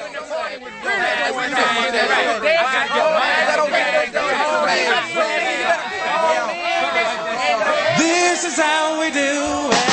This is how we do it.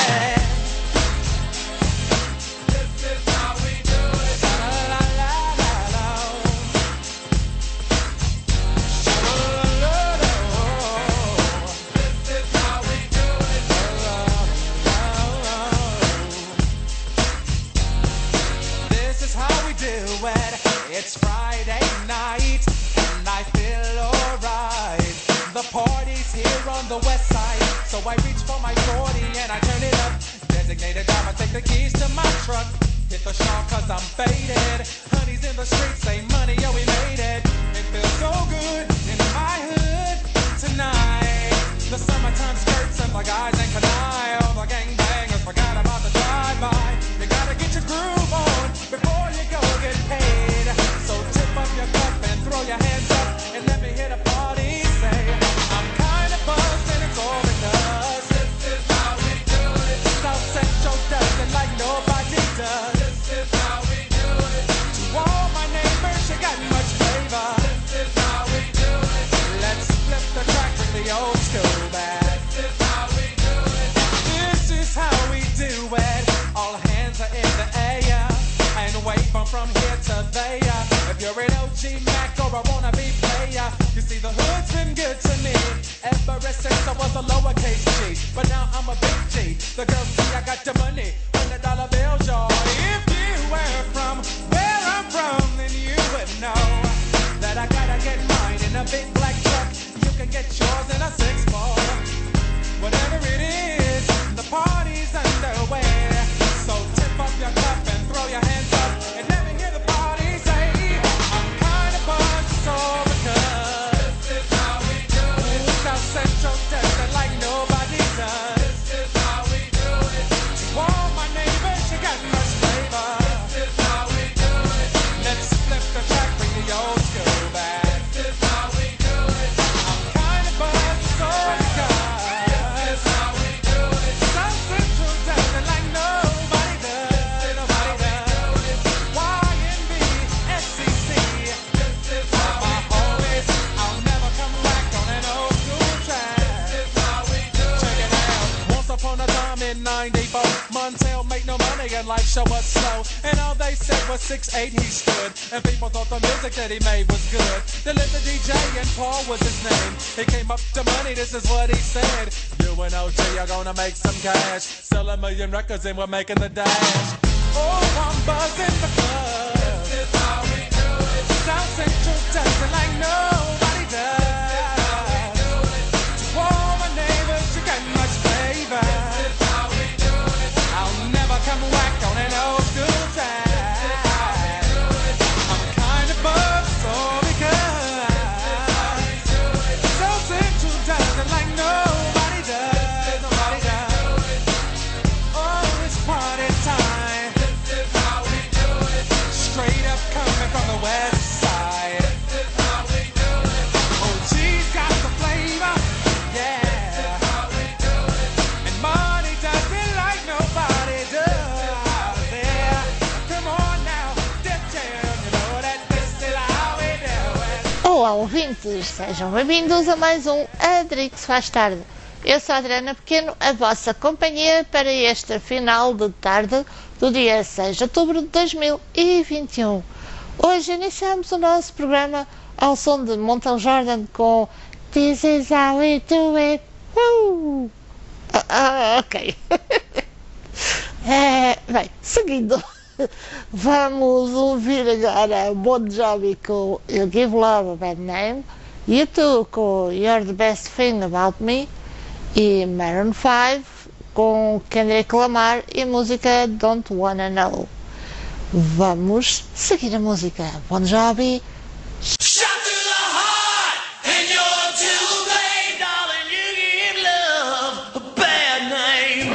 It's Friday night and I feel alright. The party's here on the west side, so I reach for my 40 and I turn it up. Designated driver, take the keys to my truck. Hit the shop cause I'm faded. Honey's in the streets, say money, yo we made it. It feels so good in my hood tonight. The summertime skirts and the guys ain't canine. All the gangbangers forgot about the drive-by. You gotta get your groove on before you go get paid. So tip up your cup and throw your hands up and let me hear the party say, I'm kinda buzzed and it's all because this is how we do it. South Central does it like nobody does. This is how we do it. To all my neighbors, you got much flavor. This is how we do it. Let's flip the track, bring the old school back. This is how we do it. This is how we do it. All hands are in the air and wave from here to there. If you're an OG Mac or a wannabe player, you see the hood's been good to me ever since I was a lowercase G. But now I'm a big G. The girls see I got the money, $100 bills, y'all. If you were from where I'm from, then you would know that I gotta get mine in a big black truck. You can get yours in a 6-4. Whatever it is, the party's underway. So tip up your cup and throw your hands up and let me hear the party say, I'm kinda buzzed, so because this is how we do it. South Central does it like nobody does. This is how we do it. To all my neighbors, you got much flavor. This is how we do it. Let's flip the track, bring the old school back. This is how we do it. I'm kinda buzzed, so because this is how we do it. South Central does it like nobody does. Nobody does. YNB, SCC. This is how my homies. I'll never come back on an old school track. This is how we do it. Check it out. Once upon a time in '94, Montel made no money and life show was slow. And all they said was 6'8" he stood. And people thought the music that he made was good. They lived the DJ and Paul was his name. He came up to money, this is what he said. You and OG are gonna make some cash. Sell 1,000,000 records and we're making the dash. Oh, I'm buzzing the club. This is how we do it. South Central does it like nobody does. To all my neighbors, you got much flavor. This is how we do it. I'll never come whack on an old school track. I'm kinda buzzed, so because South Central does it like nobody does. Nobody does. Oh, it's party time. This is how we do it. Straight up coming from the west side. This is how we do it. Oh, she's got the flavor. Yeah. This is how we do it. And money does it like nobody does. Yeah. Come on now, Def Jam, you know that this is how we do it. Olá, ouvintes, sejam bem-vindos a mais um Adrix Faz Tarde. Eu sou a Adriana Pequeno, a vossa companhia para este final de tarde do dia 6 de outubro de 2021. Hoje iniciamos o nosso programa ao som de Montel Jordan com This is how we do it. Ok. Bem, seguindo, vamos ouvir agora Bon Jovi com You Give Love a Bad Name, U2 com You're the Best Thing About Me e Maroon 5 com Kendrick Lamar e a música Don't Wanna Know. Vamos seguir a música. Bon Jovi. Shot through the heart, and you're too late, darling. You give love a bad name.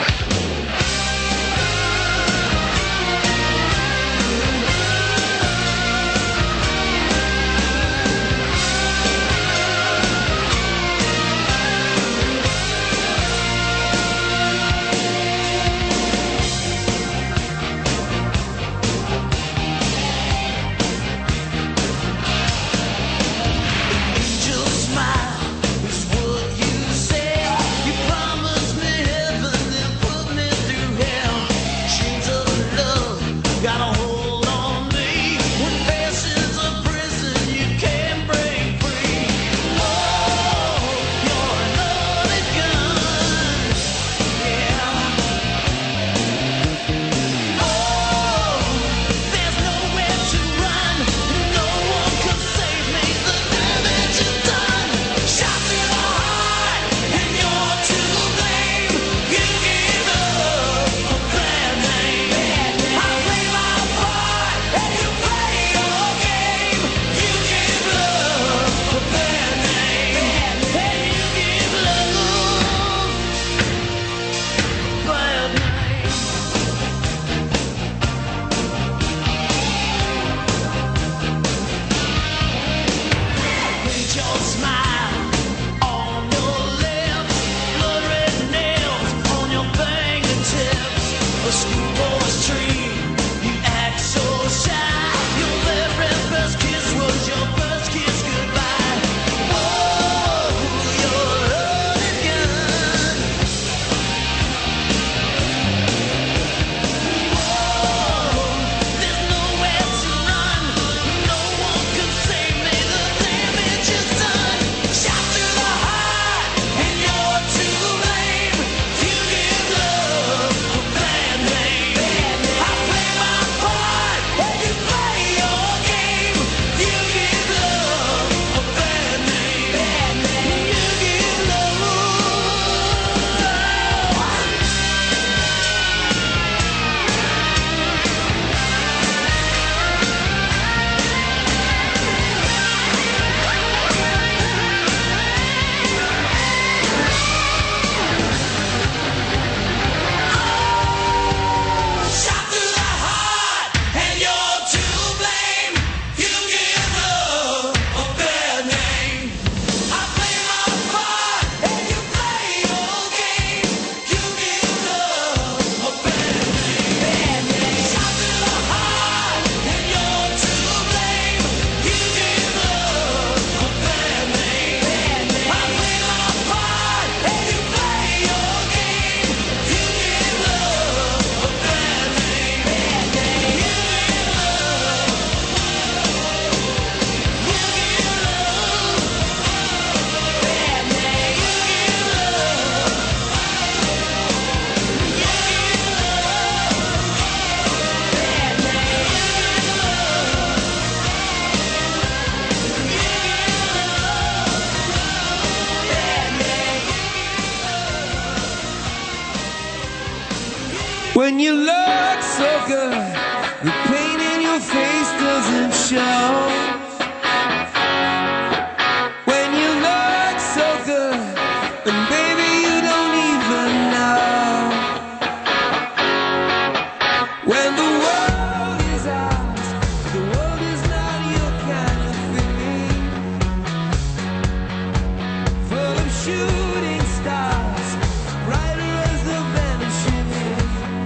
When you look so good, the pain in your face doesn't show. When you look so good, and baby you don't even know. When the world is ours, the world is not your kind of thing. Full of shooting stars, brighter as the vanishing moon.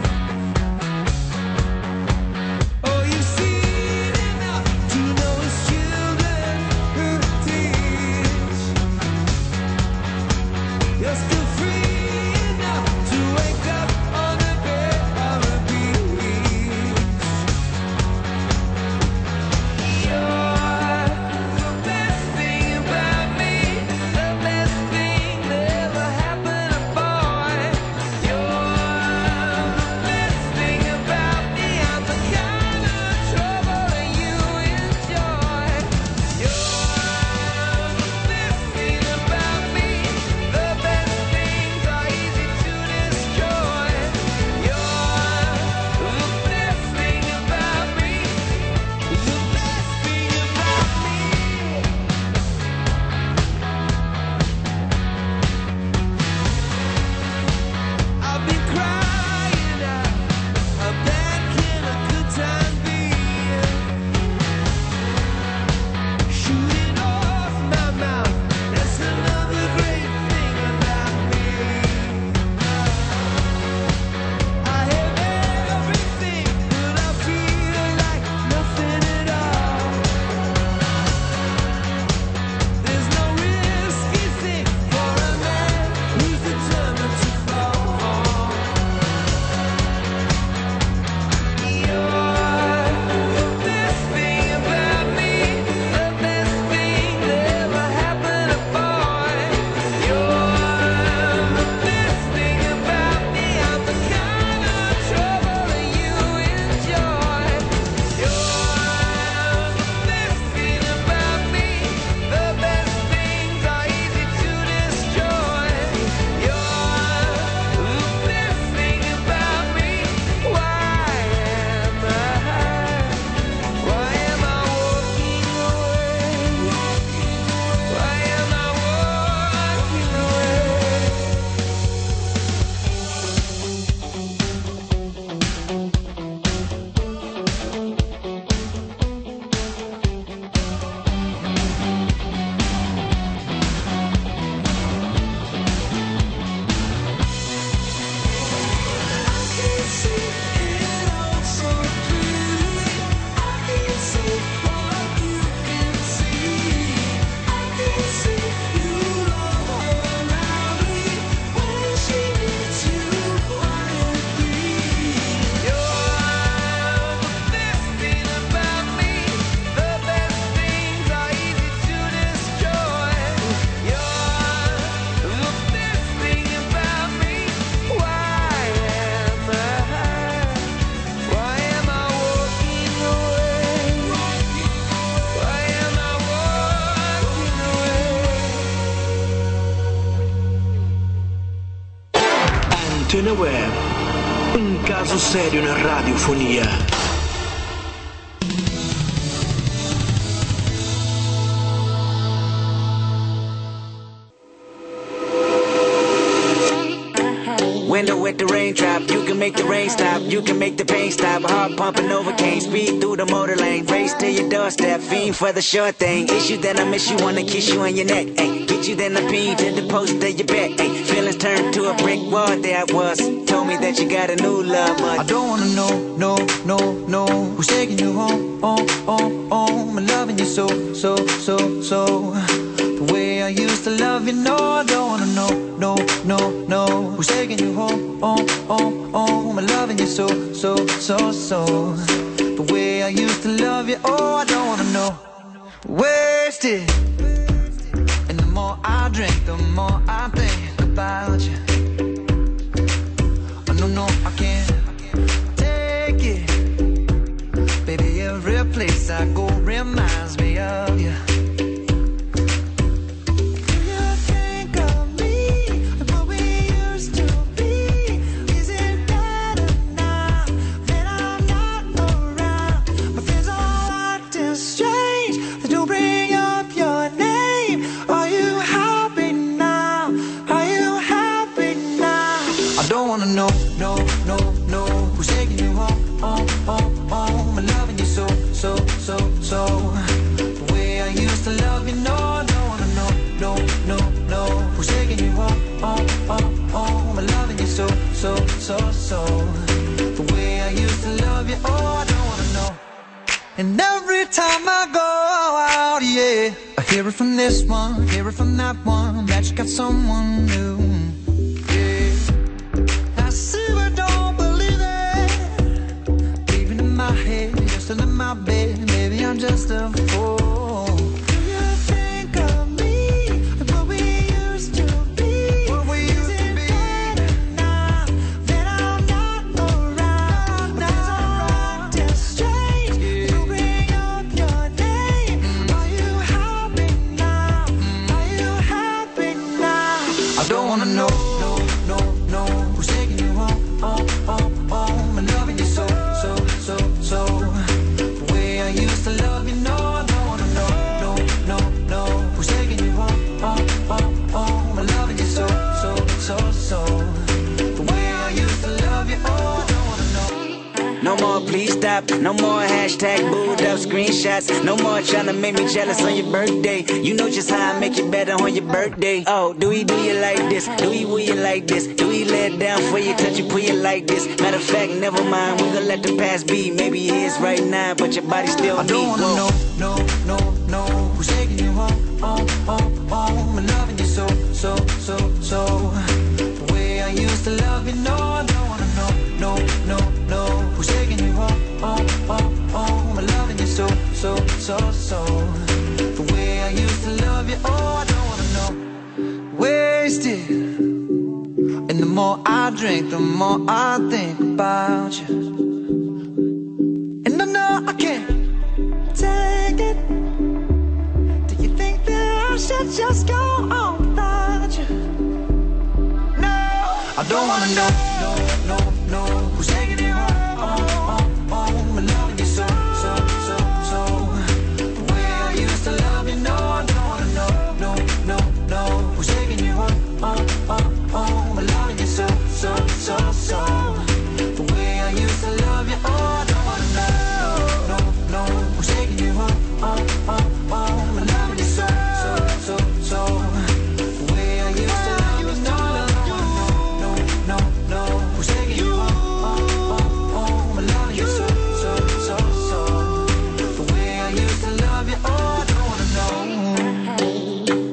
Oh, you've seen enough to know it's children who teach. You're still free enough to wake up on the bed of a beach. You're the best thing about me, the best thing that ever happened to a boy. You're the best thing about me, I'm the kind of trouble that you enjoy. You're the best thing about me, the best things are easy to destroy. You're the best thing about me, the best thing about me. I've been crying out, how bad can a good time be? Shooting off my mouth, that's another great thing about me. I have everything, but I feel like nothing at all. There's no risky thing for a man who's determined to fall. You're the best thing about me, the best thing that ever happened to a boy. You're the best thing about me, I'm the kind of trouble that you enjoy. You're the best thing about me, the best things are easy to destroy. You're the best thing about me. Why am I walking away? Why am I walking away? Antena Web, un caso serio in radiofonia. Window with the raindrop, you can make the rain stop, you can make the pain stop. Heart pumping over, can't speed through the motor lane. Race to your doorstep, fiend for the short thing. Issue that I miss you, wanna kiss you on your neck. Ay, get you then I pin to the post of your bed. Ay, feelings turned to a brick wall, there I was. Told me that you got a new love, but I don't wanna know who's taking you home, I'm loving you so. The way I used to love you, no, I don't wanna know who's taking you home, I'm loving you so. The way I used to love you, oh, I don't wanna know. Wasted, and the more I drink, the more I think about you. No, I can't take it. Baby, every place I go reminds me of you. Think of me, what we used to be. Is it better now? strange that you bring up your name. Are you happy now? Are you happy now? I don't wanna know, no, no, no, who's taking you home, home. I'm loving you so, so, so, so. The way I used to love you, no, I don't wanna know, no, no, no, who's taking you home, home. I'm loving you so, so, so, so. The way I used to love you, oh, I don't wanna know. And every time I go out, yeah, I hear it from this one, hear it from that one, that you got someone new. Yeah, I see but don't believe it. Even in my head, you're still in my bed. Maybe I'm just a fool. Do you think of me like what we used to be? What we used to be. Now that I'm not around, now I'm acting strange. You bring up your name. Are you happy now? Are you happy now? I don't wanna know, no, no, no, who's taking you home, home. I'm loving you so, so, so, so. The way I used to love you, no, I don't wanna know, no, no, no, who's taking you home, home. I'm loving you so, so, so, so. The way I used to love you, oh, I don't wanna know. No more please stop, no more hashtag booed up screenshots. No more trying to make me jealous on your birthday. You know just how I make you better on your birthday. Oh, do he do you like this? Do he will you like this? Do he lay it down for you, touch you, pull you like this? Matter of fact, never mind, we gon' let the past be. Maybe it is right now, but your body still I don't wanna know, no, no, no, who's taking you home, home. I'm loving you so, so, so, so. The way I used to love you, no, I don't wanna know, no, no, no, who's taking you home, home. I'm loving you so, so, so, so. The way I used to love you, oh, I don't wanna know. Wasted. And the more I drink, the more I think about you. And I know I can't take it. Do you think that I should just go on without you? No, I don't wanna know, no, no, no, who's taking you home, I'm loving you so, so, so, so. The way I used to love you, no, I don't wanna know, no, no, no, who's taking you home, I'm loving you so, so, so, so. The way I used to love you, oh, I don't wanna know, no, no, who's taking you home, I'm loving you so, so, so, so. The way I used to love you, no, no, no, no, who's taking you home, I'm loving you so, so, so, so. The way I used to love you, oh, I don't wanna know.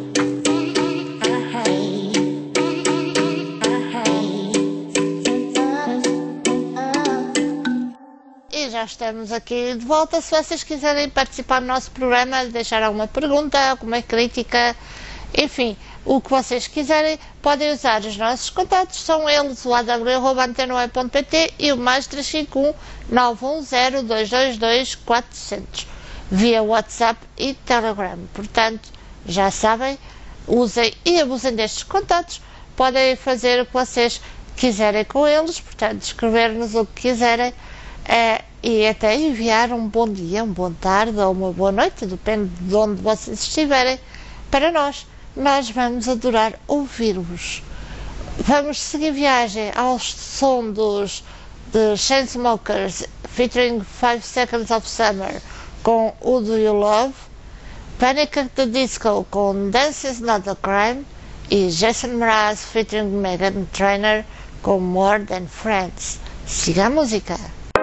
E já estamos aqui de volta. Se vocês quiserem participar do nosso programa, deixar alguma pergunta, alguma crítica, enfim, o que vocês quiserem, podem usar os nossos contatos. São eles o aw@antenoe.pt e o mais 351 910 222 400 via WhatsApp e Telegram. Portanto, já sabem, usem e abusem destes contatos. Podem fazer o que vocês quiserem com eles, portanto, escrever-nos o que quiserem. E até enviar um bom dia, uma boa tarde ou uma boa noite, depende de onde vocês estiverem, para nós. Nós vamos adorar ouvir-vos. Vamos seguir viagem ao som dos The Chainsmokers featuring 5 Seconds of Summer com Who Do You Love, Panic at the Disco com Dance Is Not a Crime e Jason Mraz featuring Meghan Trainor com More Than Friends. Siga a música.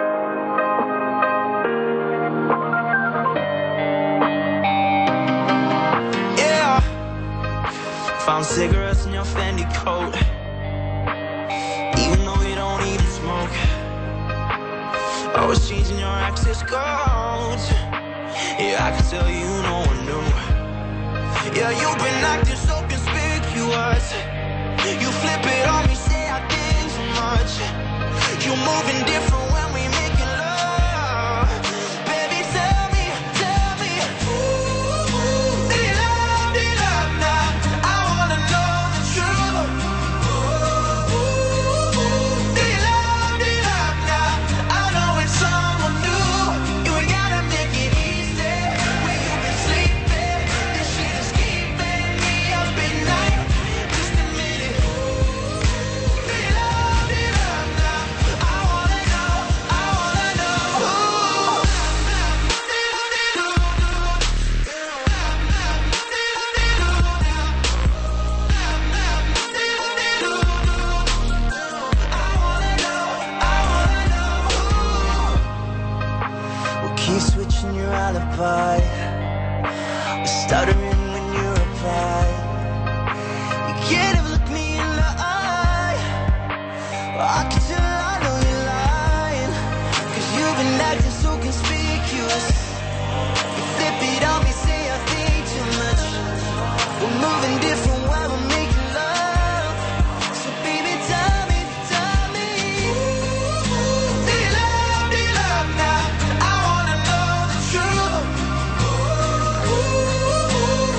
Found cigarettes in your Fendi coat, even though you don't even smoke. Always changing your access codes. Yeah, I can tell you no one knew. Yeah, you've been acting so conspicuous. You flip it on me, say I did too much. You moving different when we making love. Baby, tell me, ooh, do you love now? I wanna know the truth. Ooh, do you love now? I know it's someone new. You ain't gotta make it easy. alibi. Stuttering when you reply. You can't even look me in the eye. I can tell I know you're lying, 'cause you've been acting so conspicuous. You flip it on me, say I think too much. We're moving different while we're making love. So baby, tell me, do you love now? I wanna know the truth.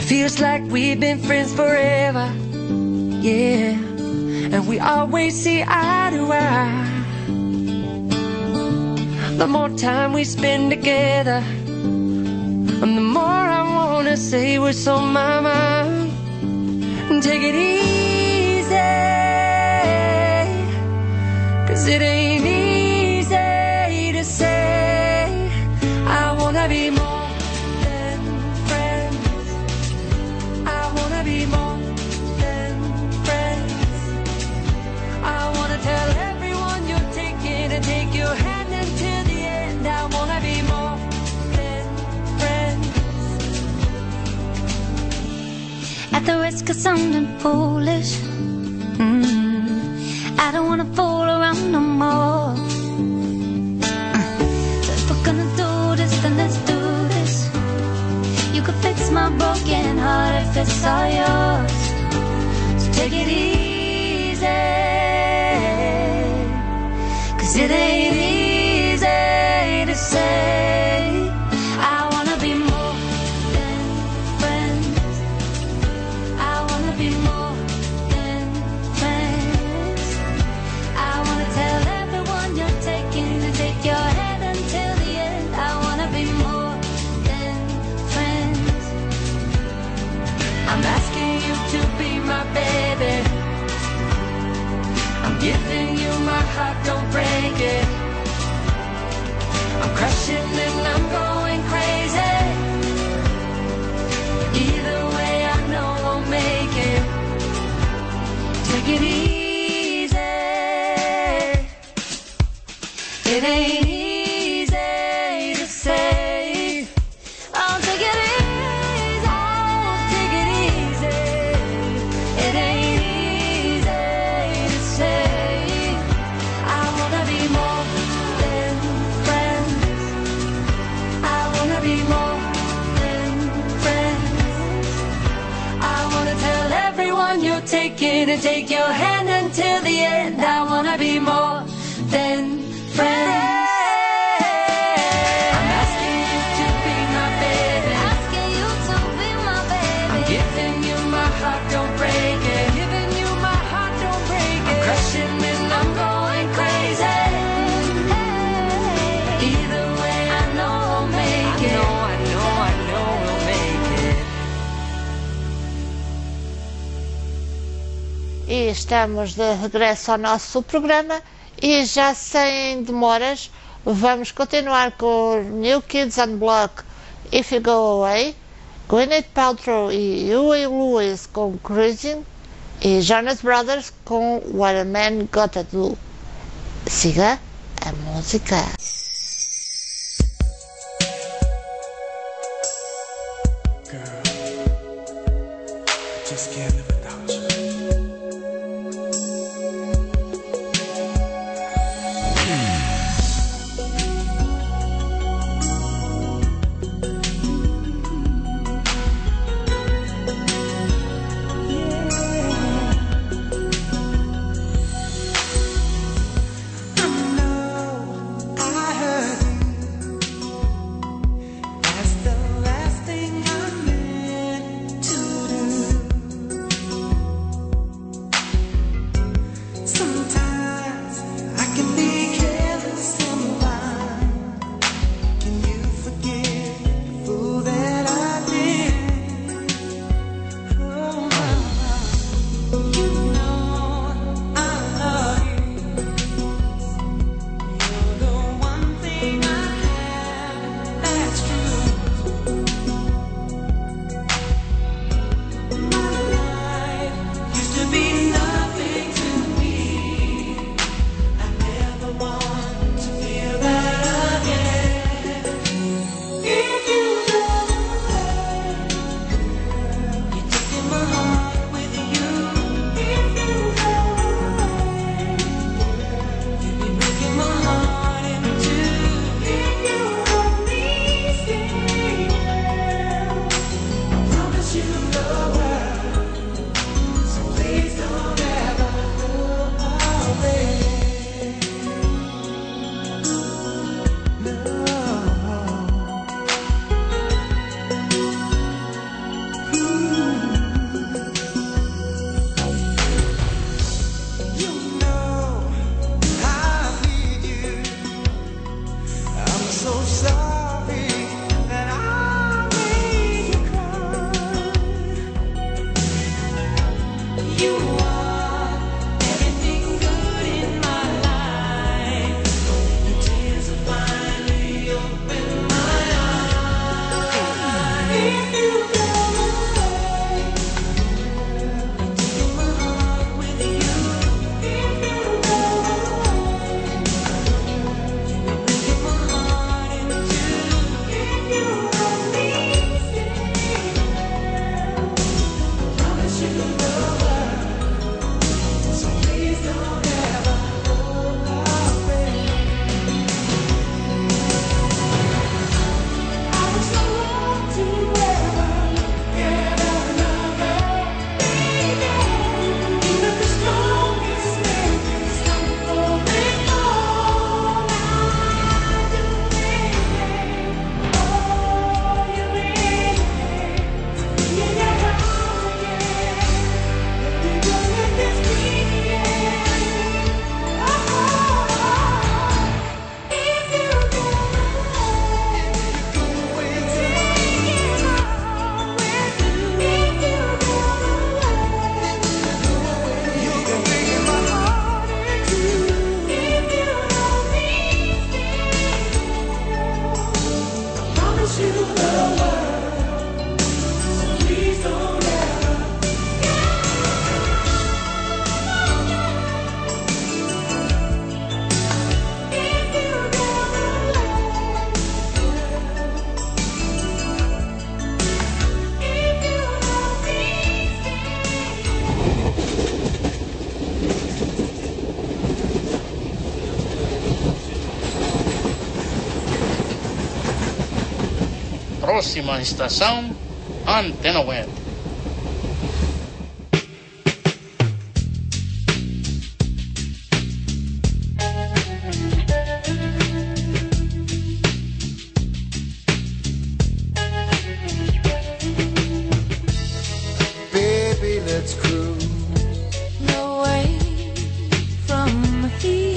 Feels like we've been friends forever, yeah. And we always see eye to eye. The more time we spend together, and the more I wanna say what's on my mind. Take it easy, 'cause it ain't easy to say. I wanna be more than friends. I wanna be more than friends. I wanna tell everyone you're taking and take your hand until the end. I wanna be more than friends. At the risk of sounding foolish, I don't wanna fool around no more. So if we're gonna do this, then let's do this. You could fix my broken heart if it's all yours. So take it easy, 'cause it ain't easy to say. I wanna be more than friends. I wanna be more than friends. I wanna tell everyone you're taking and take your head until the end. I wanna be more than friends. I'm asking you to be my baby. I'm giving you my heart, don't break it. I'm crushing and I'm going crazy. Either way I know we'll make it. Take it easy. It ain't easy to say. Oh, take it easy. Oh, take it easy. It ain't easy to say. I wanna be more than friends. I wanna be more than friends. I wanna tell everyone you're taking and take your hand until the end. I wanna be more than friends. I'm asking you to be my baby. Asking you to be my I'm baby. giving you my heart, don't break it. Giving you my heart, don't break it. I'm crushing and I'm going crazy. Either way, I know we'll make it. I know we'll make it. E estamos de regresso ao nosso programa e já sem demoras vamos continuar com New Kids on the Block, If You Go Away, Gwyneth Paltrow e Huey Lewis com Cruising e Jonas Brothers com What a Man Gotta Do. Siga a música. Just can't live without you. That's the last thing I meant to do. Próxima estação, Antena Web. Baby, let's cruise. Away from here.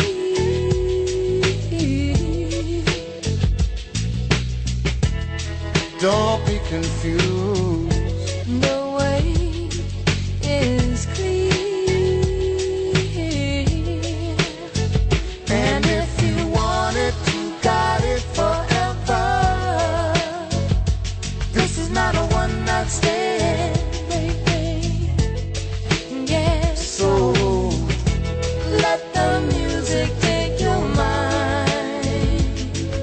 Don't be confused. The way is clear. And if you want it, you got it forever. This is not a one night stand, Baby, yeah. so Let the music take your mind.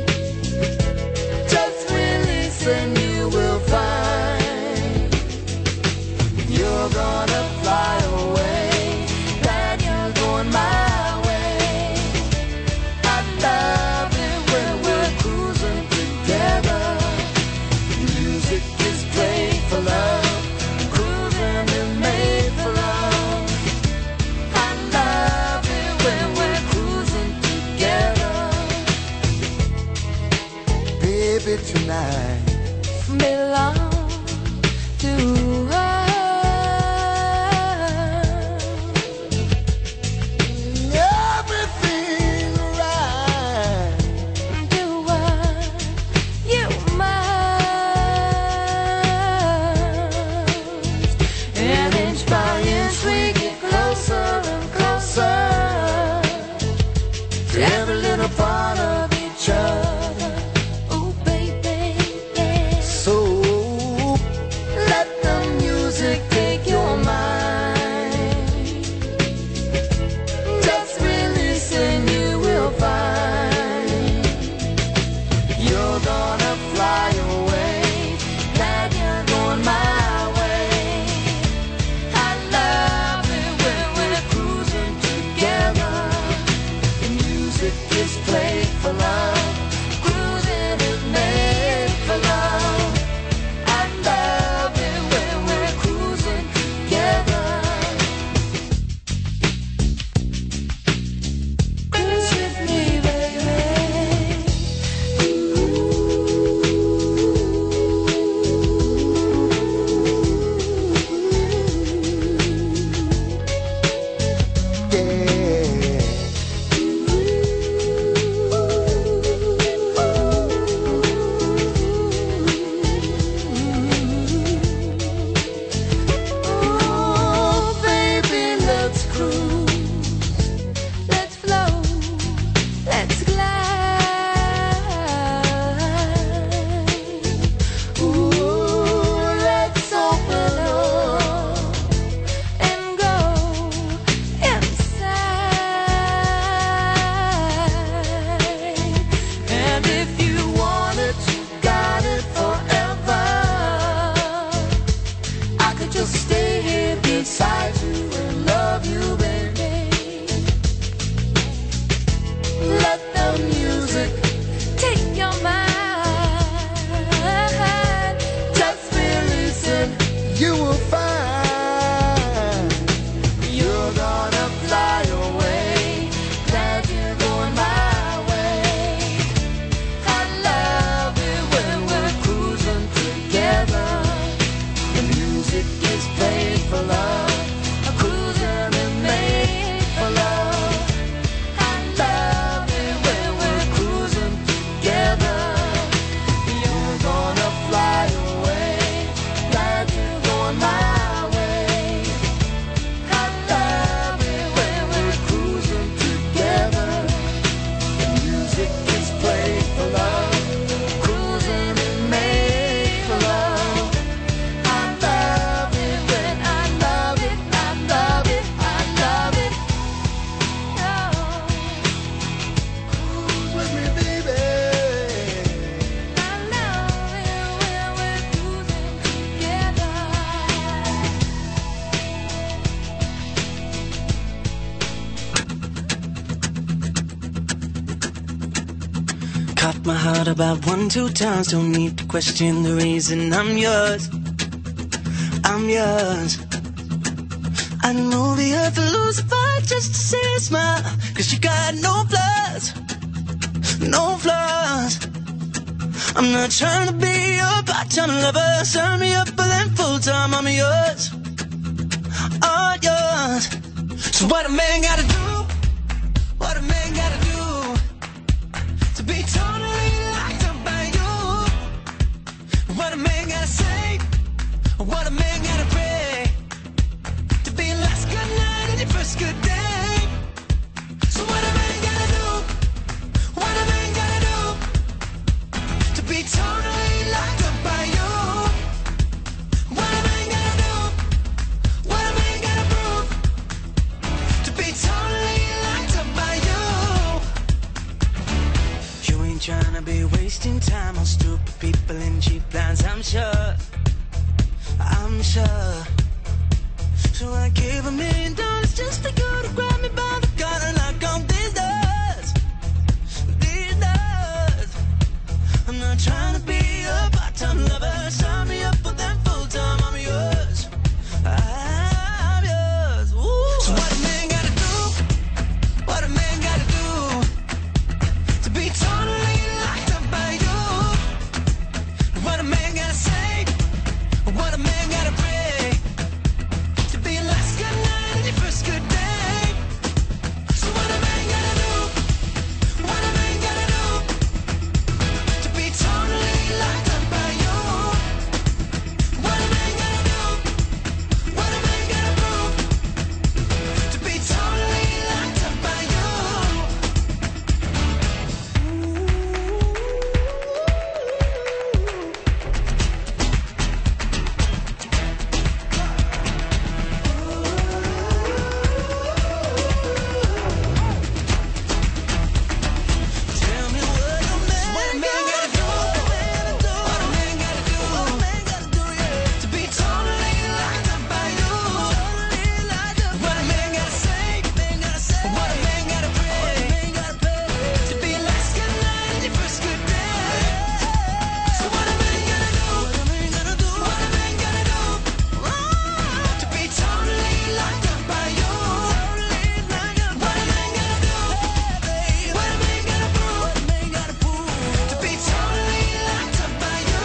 just release and you will find you're gonna fly away, that you're going my way. I love it when we're cruising together. Music is played for love, cruising is made for love. I love it when we're cruising together. Baby, tonight Belong to us. everything's right. Do what you must. And inch by inch we get closer and closer to every little part of each other. Oh, baby, yeah. So let the thought about 1, 2 times. Don't need to question the reason I'm yours. I'm yours. I'd move the earth and lose a fight just to see you smile. 'Cause you got no flaws. No flaws. I'm not trying to be your part-time lover. Sign me up for them full-time. I'm yours. All yours. So what a man gotta do? What a man gotta do to be totally locked up by you? What a man gotta say? What a man gotta pray to be last good night and your first good day? So what a man gotta do? What a man gotta do to be totally locked up by you? What a man gotta do? What a man gotta prove to be totally locked up by you? You ain't tryna be wasting time on stupid people and cheap lines, I'm sure. I'm sure. So I gave $1 million just for you to grab me by the collar and knock on these doors. These doors. I'm not trying to be a part-time lover. Sign me up for them full-time. I'm yours. I'm yours. Ooh. So what a man gotta do? What a man gotta do to be totally locked up by you? What a man gotta say? What a man gotta pray to be last good night and your first good day? So what a man gotta do? What a man gotta do to be totally locked up by you? What a man gotta do? What a man gotta prove to be totally locked up by you? Tell me what a man gotta do? What a man gotta do? To be totally locked up by you? What a man gotta say? What a man gotta pray to be last good night and your first good day? So what a man gotta do? What a man gotta do to be totally locked up by you? What a man gotta do? What a man gotta prove to be totally locked up by you?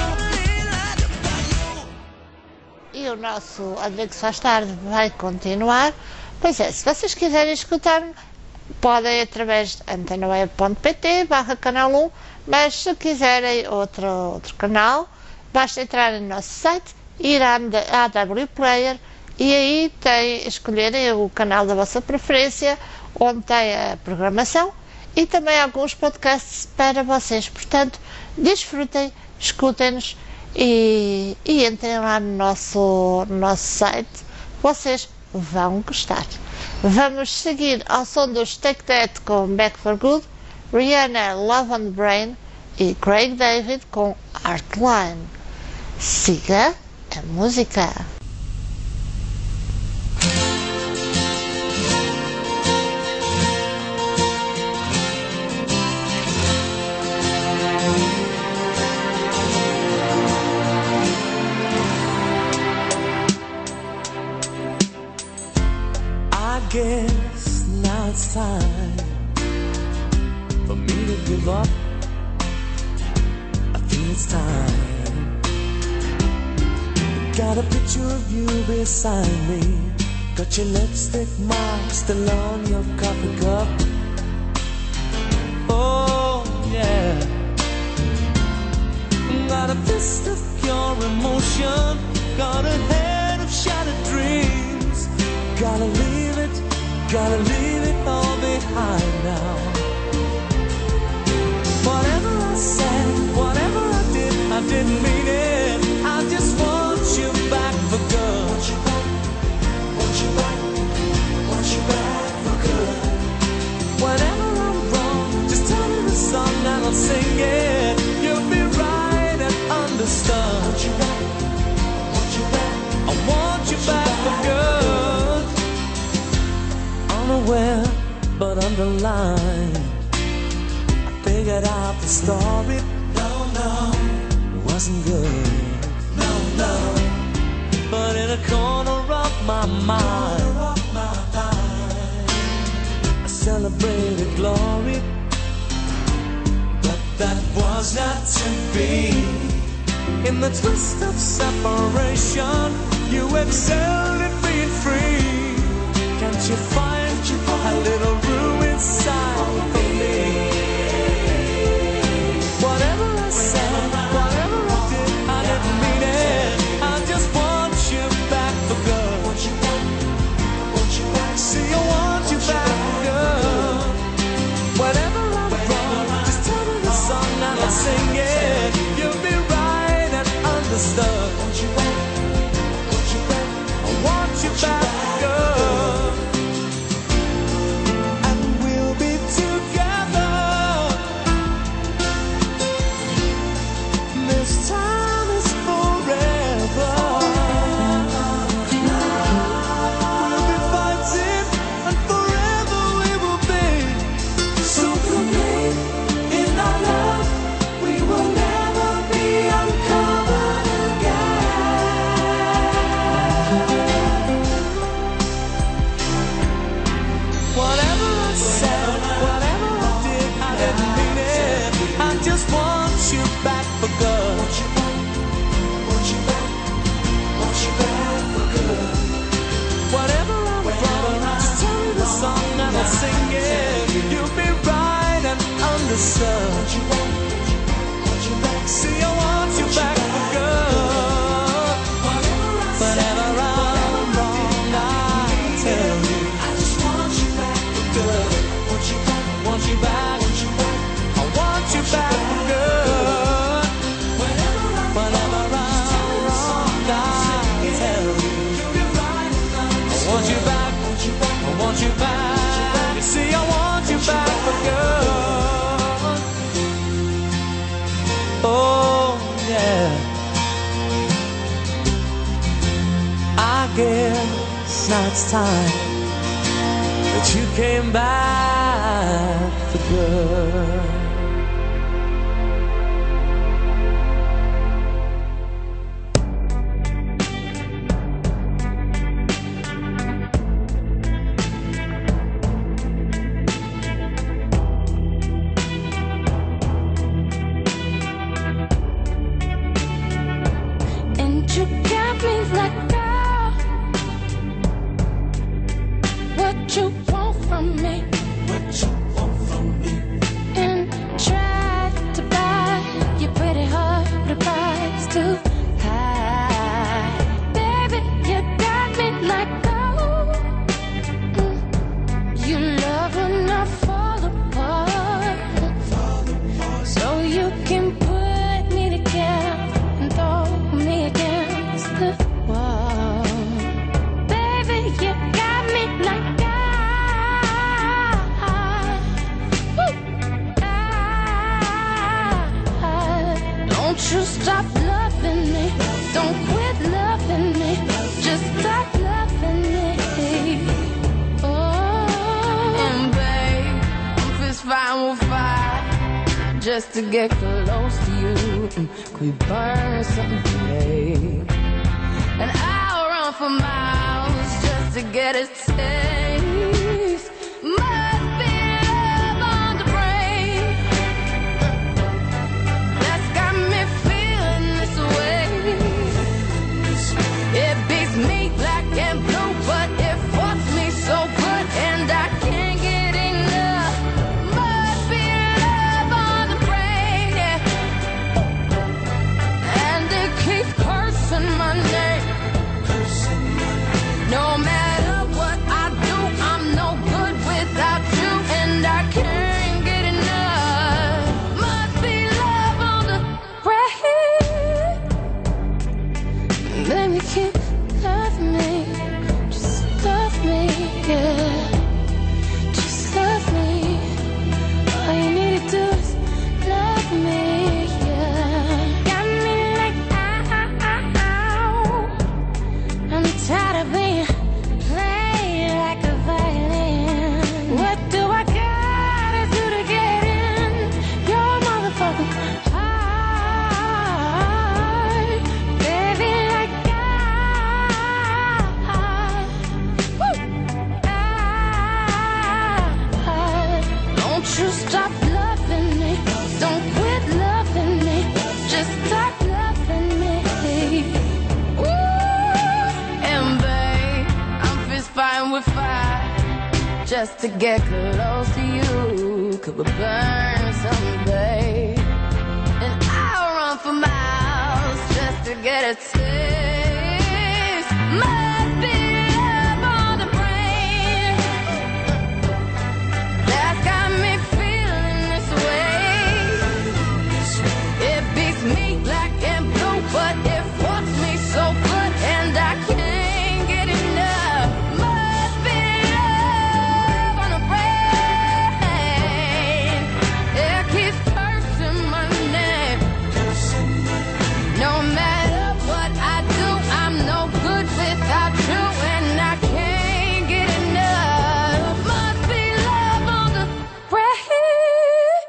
E o nosso Advento Faz Tarde vai continuar. Pois é, se vocês quiserem escutar-me, podem através de antenoe.pt/canal 1, mas se quiserem outro canal, basta entrar no nosso site, ir à AW Player e aí escolherem o canal da vossa preferência, onde tem a programação e também alguns podcasts para vocês. Portanto, desfrutem, escutem-nos e entrem lá no nosso site. Vocês vão gostar. Vamos seguir ao som dos Take That com Back for Good, Rihanna Love on the Brain e Craig David com Heartline. Siga a música. I guess now it's time for me to give up. I think it's time. Got a picture of you beside me. Got your lipstick mark still on your coffee cup. Oh yeah. Got a fist of pure emotion. Got a head of shattered dreams. Gotta leave it all behind now. Whatever I said, whatever I didn't mean it. I just want you back for good. Want you back for good. Whenever I'm wrong, just tell me the song and I'll sing it. You'll be right and understood. Want you back, I want you back for good. Unaware but underlined, I figured out the story. No, no, wasn't good. No, no. But in a corner of my mind, I celebrated glory. But that was not to be. In the twist of separation, you excelled at being free. Can't you find a little room inside for me? Whatever I said, whatever I did, I didn't mean it. I just want you back for good. See, I want you back for good. Whatever I'm wrong, just tell me the song and I'll sing it. You'll be right and understood. I want you back for good. And we'll be together. This time is forever. We'll be fighting and forever we will be. So complete in our love, we will never be uncovered again. Whatever I said, whatever I did, I didn't mean it. I just want you back for good. Whatever I'm from, just tell me the song and I'll sing it. You'll be right and understood. See, I want you back for good. Whatever I'm wrong, I tell you. I just want you back for good. Want you back. I want you back for good. Whatever I'm wrong, I tell you. I want you back. I want you back. You see, I want you back for good. Oh yeah. I guess now it's time that you came back for good. And you got me like, girl, what you want from me? And tried to buy your pretty heart, but the price too high. Baby, you got me like, oh, you love when I fall apart. So you can put me together and throw me against the wall. Baby, you got me like don't you stop loving me. Don't quit loving me. Just stop loving me. Oh, and babe, I'm fist fighting with fire just to get close to you. Could we burn something today? And I'll run for miles just to get a taste. Must be love on the brain that's got me feeling this way. It beats me black and blue, but it fucks me so good, and I can't get enough. Must be love on the brain, yeah. And it keeps cursing my name. No matter what I do, I'm no good without you. just to get close to you. Could we burn someday? And I'll run for miles just to get a taste. Must be love on the brain that's got me feeling this way. It beats me black and blue, but it fucks me so good, and I can't get enough. Must be love on the brain. It keeps cursing my name. No matter what I do, I'm no good without you, and I can't get enough. Must be love on the brain.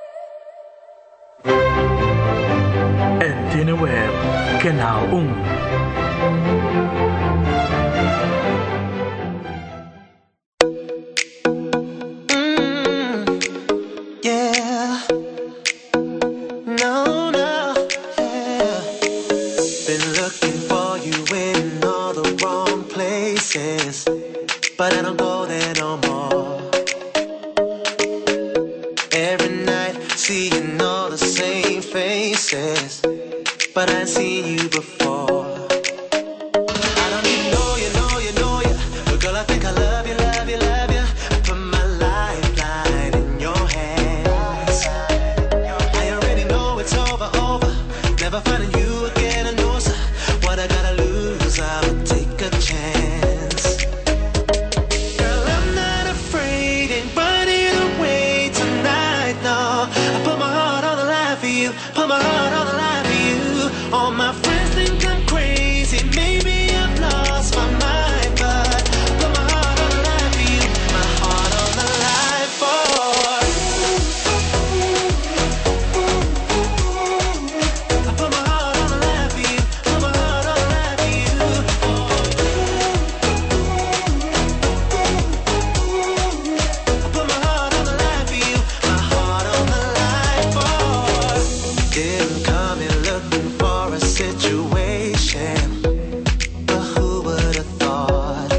Antena Web, Canal 1. Yeah. No, no, yeah. Been looking for you in all the wrong places, but I don't go there no more. Every night, seeing all the same faces, but I ain't seen you before. I don't even know you, but girl, I think I love you, love you, love you. I put my lifeline in your hands. I already know it's over, never finding you again. I know, so what I gotta lose, I would take a chance. Girl, I'm not afraid, ain't running away tonight, no. I put my heart on the line for you, put my heart on the line for you. All my friends think I'm crazy, maybe I've lost my mind, but I put my heart on the line for you, my heart on the line for. I put my heart on the line for you, put my heart on the line for you. I put my heart on the line for you, my heart on the line for. Didn't come in looking for a situation, but who would have thought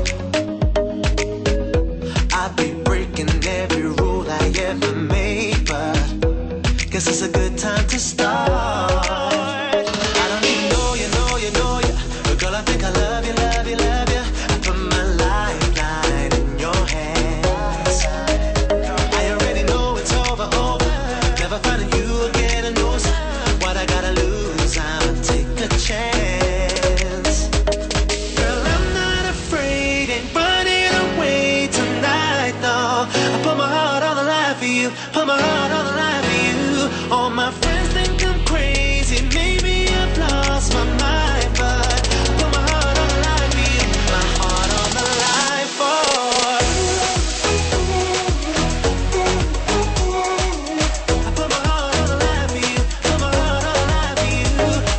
I'd be breaking every rule I ever made, but guess it's a good time to start. I don't even know you, but girl, I think I love you, love you, love you. I put my lifeline in your hands. I already know it's over, never finding you again. I know, so what I gotta lose, I'ma take a chance. Girl, I'm not afraid, ain't running away tonight, no. I put my heart on the line for you, put my heart on the line for you. All my friends think I'm crazy, maybe I've lost my mind, but I put my heart on the line for you, my heart on the line for. I put my heart on the line for you, put my heart on the line for you.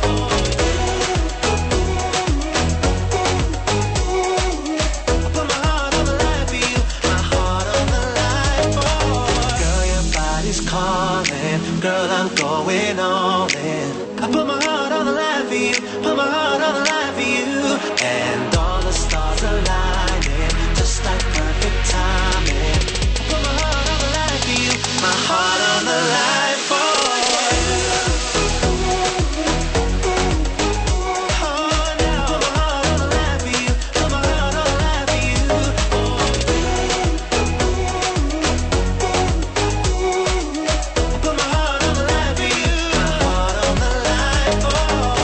I put my heart on the line for you, my heart on the line for. Girl, your body's calling, girl, I'm going all in. I put my heart on the line for you, put my heart on the line for you. And all the stars aligning, just like perfect timing. I put my heart on the line for you, my heart on the line for. Oh, now. Put my heart on the line for you, put my heart on the line for you. I put my heart on the line for you, my heart on the line for.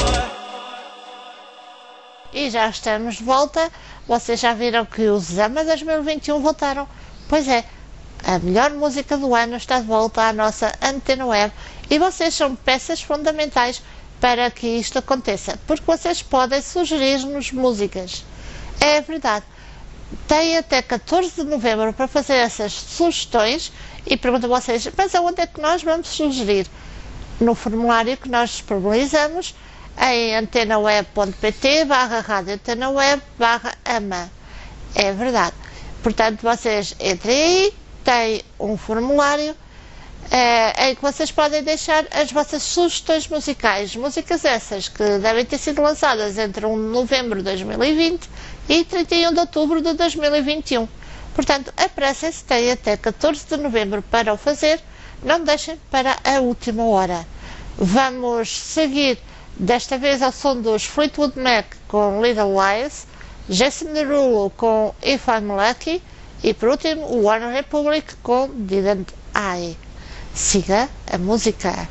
E já estamos de volta. Vocês já viram que os Zama 2021 voltaram? Pois é, a melhor música do ano está de volta à nossa Antena Web, e vocês são peças fundamentais para que isto aconteça, porque vocês podem sugerir-nos músicas. É verdade. Tem até 14 de novembro para fazer essas sugestões, e pergunto a vocês, mas aonde é que nós vamos sugerir? No formulário que nós disponibilizamos em antenaweb.pt/rádio antenaweb/ama. É verdade. Portanto, vocês entrem aí, tem um formulário em que vocês podem deixar as vossas sugestões musicais, músicas essas que devem ter sido lançadas entre 1 de novembro de 2020 e 31 de outubro de 2021. Portanto, apressem-se, têm até 14 de novembro para o fazer, não deixem para a última hora. Vamos seguir, desta vez ao som dos Fleetwood Mac com Little Lies, Jason Derulo com If I'm Lucky e, por último, o One Republic com Didn't I. Siga a música.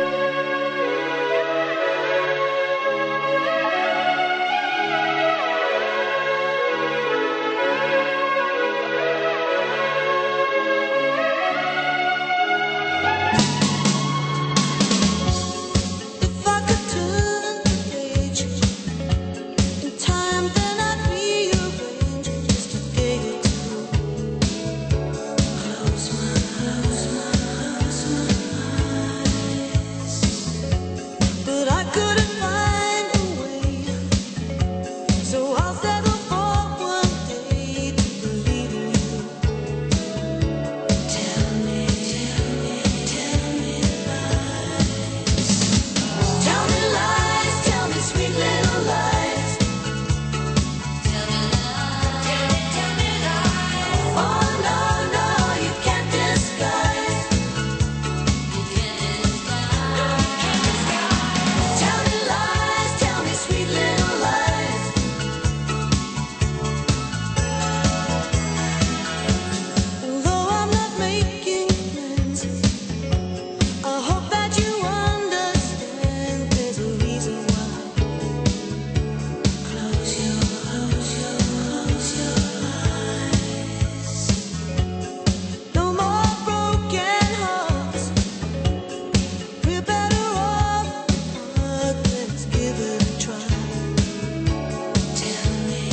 If I could turn the page in time, then I'd rearrange just a day or two. Close my eyes, but I couldn't find a way. So I'll settle for one day to believe in you. Tell me lies, tell me sweet little lies. Tell me lies. Oh no, no, you can't disguise. Tell me lies, tell me sweet little lies. Although I'm not making plans, I hope that you understand there's a reason why. Close your eyes. No more broken hearts. We're better off apart. Let's give it a try. Tell me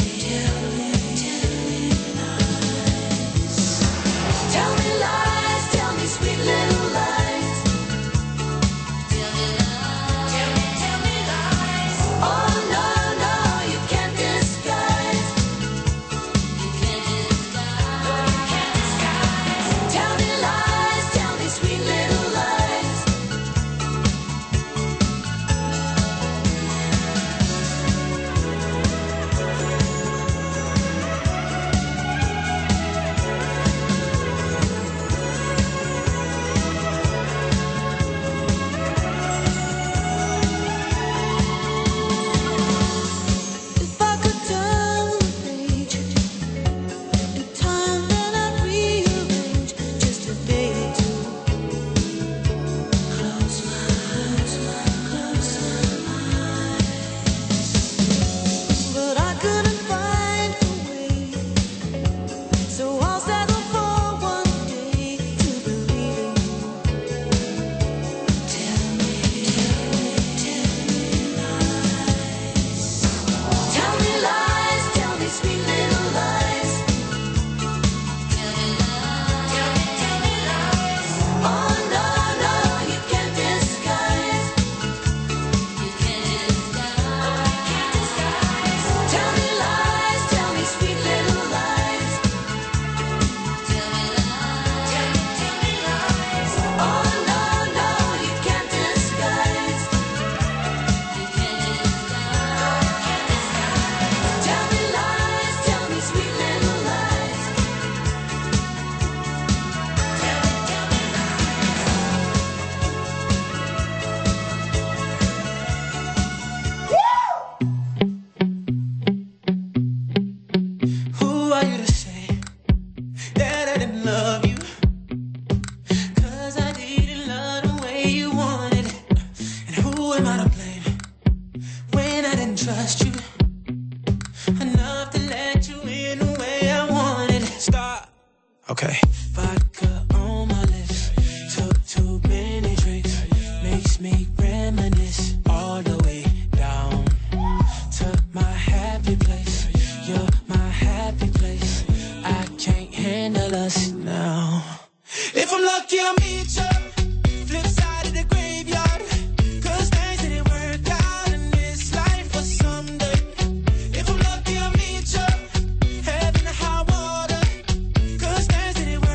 lies, tell me sweet little lies. Tell me lies. Oh no, no, you can't disguise. Tell me lies, tell me sweet little lies. If I could turn the page in time, then I'd rearrange just a day or two. Close my eyes, but I couldn't find a way. So I'll settle for one day to believe in you. Tell me lies, tell me sweet little lies. Tell me lies. Oh no, no, you can't disguise. Tell me lies, tell me sweet little lies. Oh no, no, you can't disguise. Tell me lies, tell me sweet little lies. Who are you to say that I didn't love you? 'Cause I didn't love the way you wanted it. And who am I to blame when I didn't trust you enough to let you in the way I wanted it? Stop. Okay. Vodka on my lips, took too many drinks, makes me reminisce all the way down to my happy place. You're my happy place. I can't handle us now. If I'm lucky, I'll meet you flip side of the graveyard. 'Cause things didn't work out in this life for someday. If I'm lucky, I'll meet you heaven or high water. 'Cause things didn't work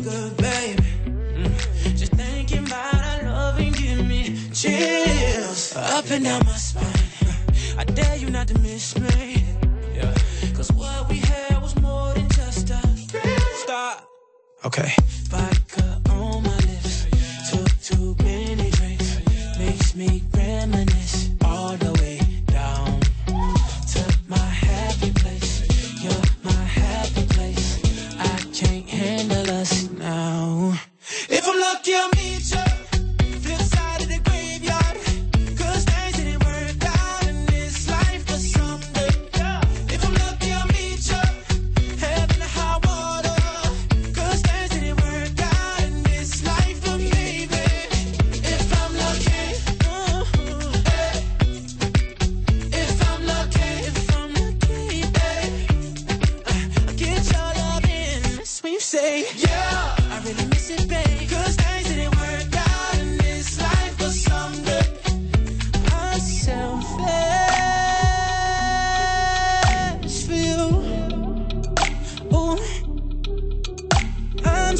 good, baby. Just thinking about our love and give me chills up and down my spine. I dare you not to miss me. Yeah. Cause what we had was more than just a start. Okay. Vodka on my lips. Took too many drinks. Makes me reminisce all the way down to my happy place. You're my happy place. I can't handle us now. If I'm lucky, I'll meet you. Flip side of the graveyard. Cause things didn't work out in this life, but someday. If I'm lucky, I'll meet you. Heaven or high water. Cause things didn't work out in this life, but baby, if I'm lucky, if I'm lucky, I'll get your love in. That's when you say, yeah, I really miss it, babe. Cause things didn't work out in this life, but someday I'm selfish for you. Ooh, I'm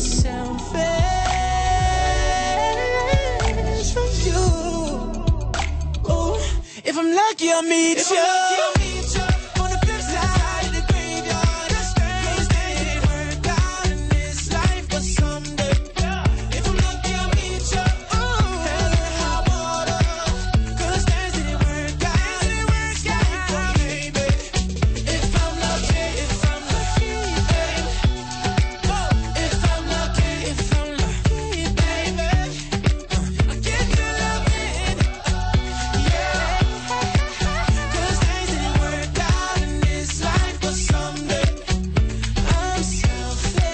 selfish for you. Ooh, if I'm lucky, I'll meet you. On the flip side of the graveyard. Cause things didn't work out in this life, but someday. If I'm lucky, I'll meet you. Heaven or high water. Cause things didn't work out in this life, but baby, if I'm lucky, babe. If I'm lucky, baby, I'll get your love in. Yeah. Cause things didn't work out in this life, but someday I'm selfish for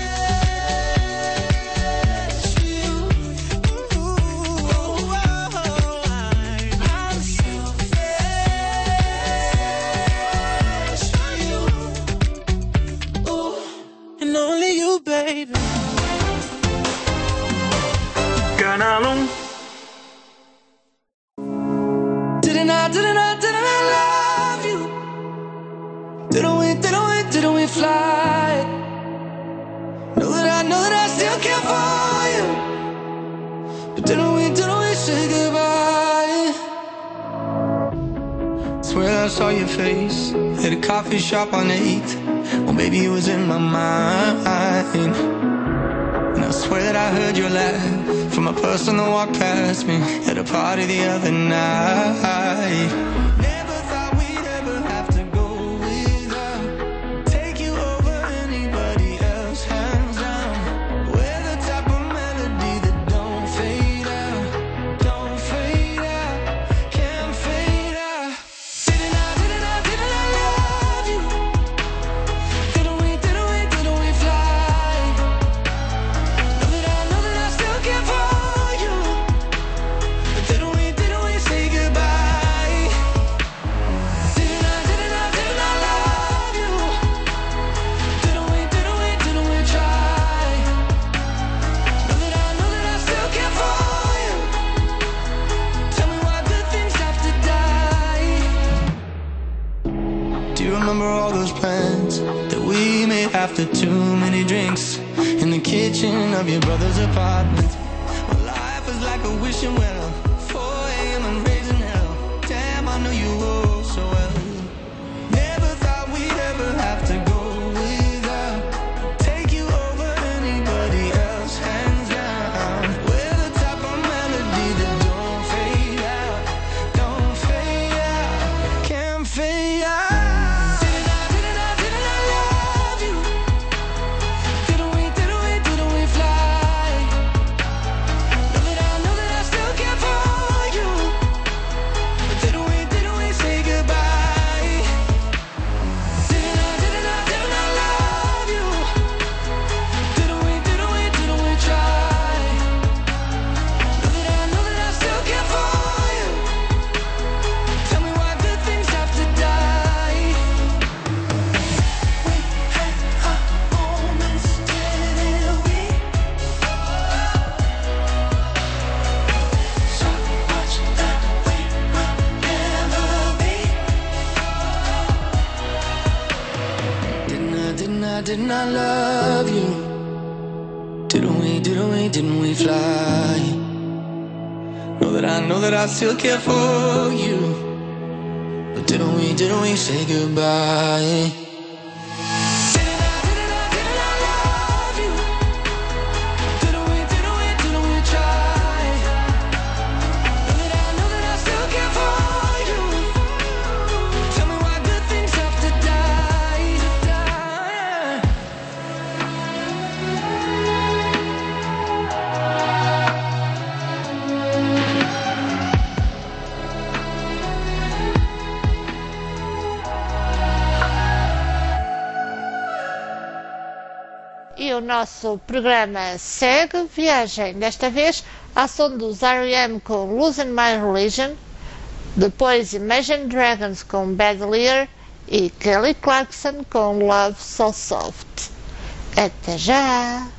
you. Ooh, I'm selfish for you. Ooh, and only you, baby. Kanalen Didn't I love you? Didn't we fly? Know that I still care for you. But didn't we say goodbye? Swear I saw your face at a coffee shop on 8th. Well, maybe it was in my mind. And I swear that I heard your laugh from a person that walked past me at a party the other night. Never thought we'd ever have to go without. Take you over anybody else, hands down. We're the type of melody that don't fade out, can't fade out. Didn't I love you? Didn't we fly? Know that I still care for you. But didn't we say goodbye? Didn't I love you? Didn't we try? Know that I still care for you. Tell me why good things have to die. Do you remember all those plans that we made after too many drinks in the kitchen of your brother's apartment? Well, life is like a wishing well, 4 a.m. and raising hell. Damn, I know you all so well. Never thought we'd ever have to go without. Take you over anybody else, hands down. We're the type of melody that don't fade out, can't fade out. Didn't I love you? Didn't we fly? Know that I still care for you. But didn't we say goodbye? Didn't I love you? Didn't we try? Know that I still care for you. Tell me why good things have to die. We had our moments, didn't we? So much that we will never be. Didn't I love you? didn't we fly? Know that I still care for you. But didn't we say goodbye? E o nosso programa segue viagem, desta vez à som dos R.E.M. com Losing My Religion, depois Imagine Dragons com Bad Liar e Kelly Clarkson com Love So Soft. Até já!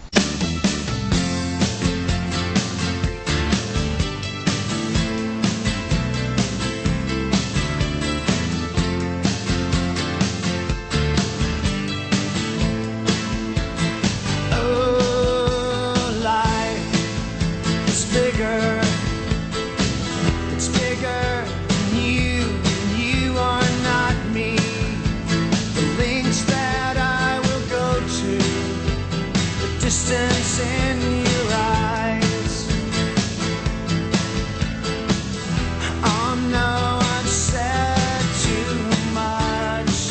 Distance in your eyes. Oh no, I've said too much.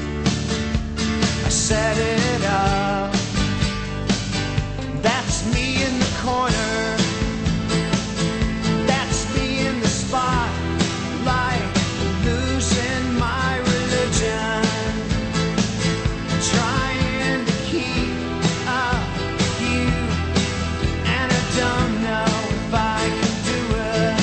I set it up. That's me in the corner. That's me in the spotlight, losing my religion. Trying to keep up. Don't know if I can do it.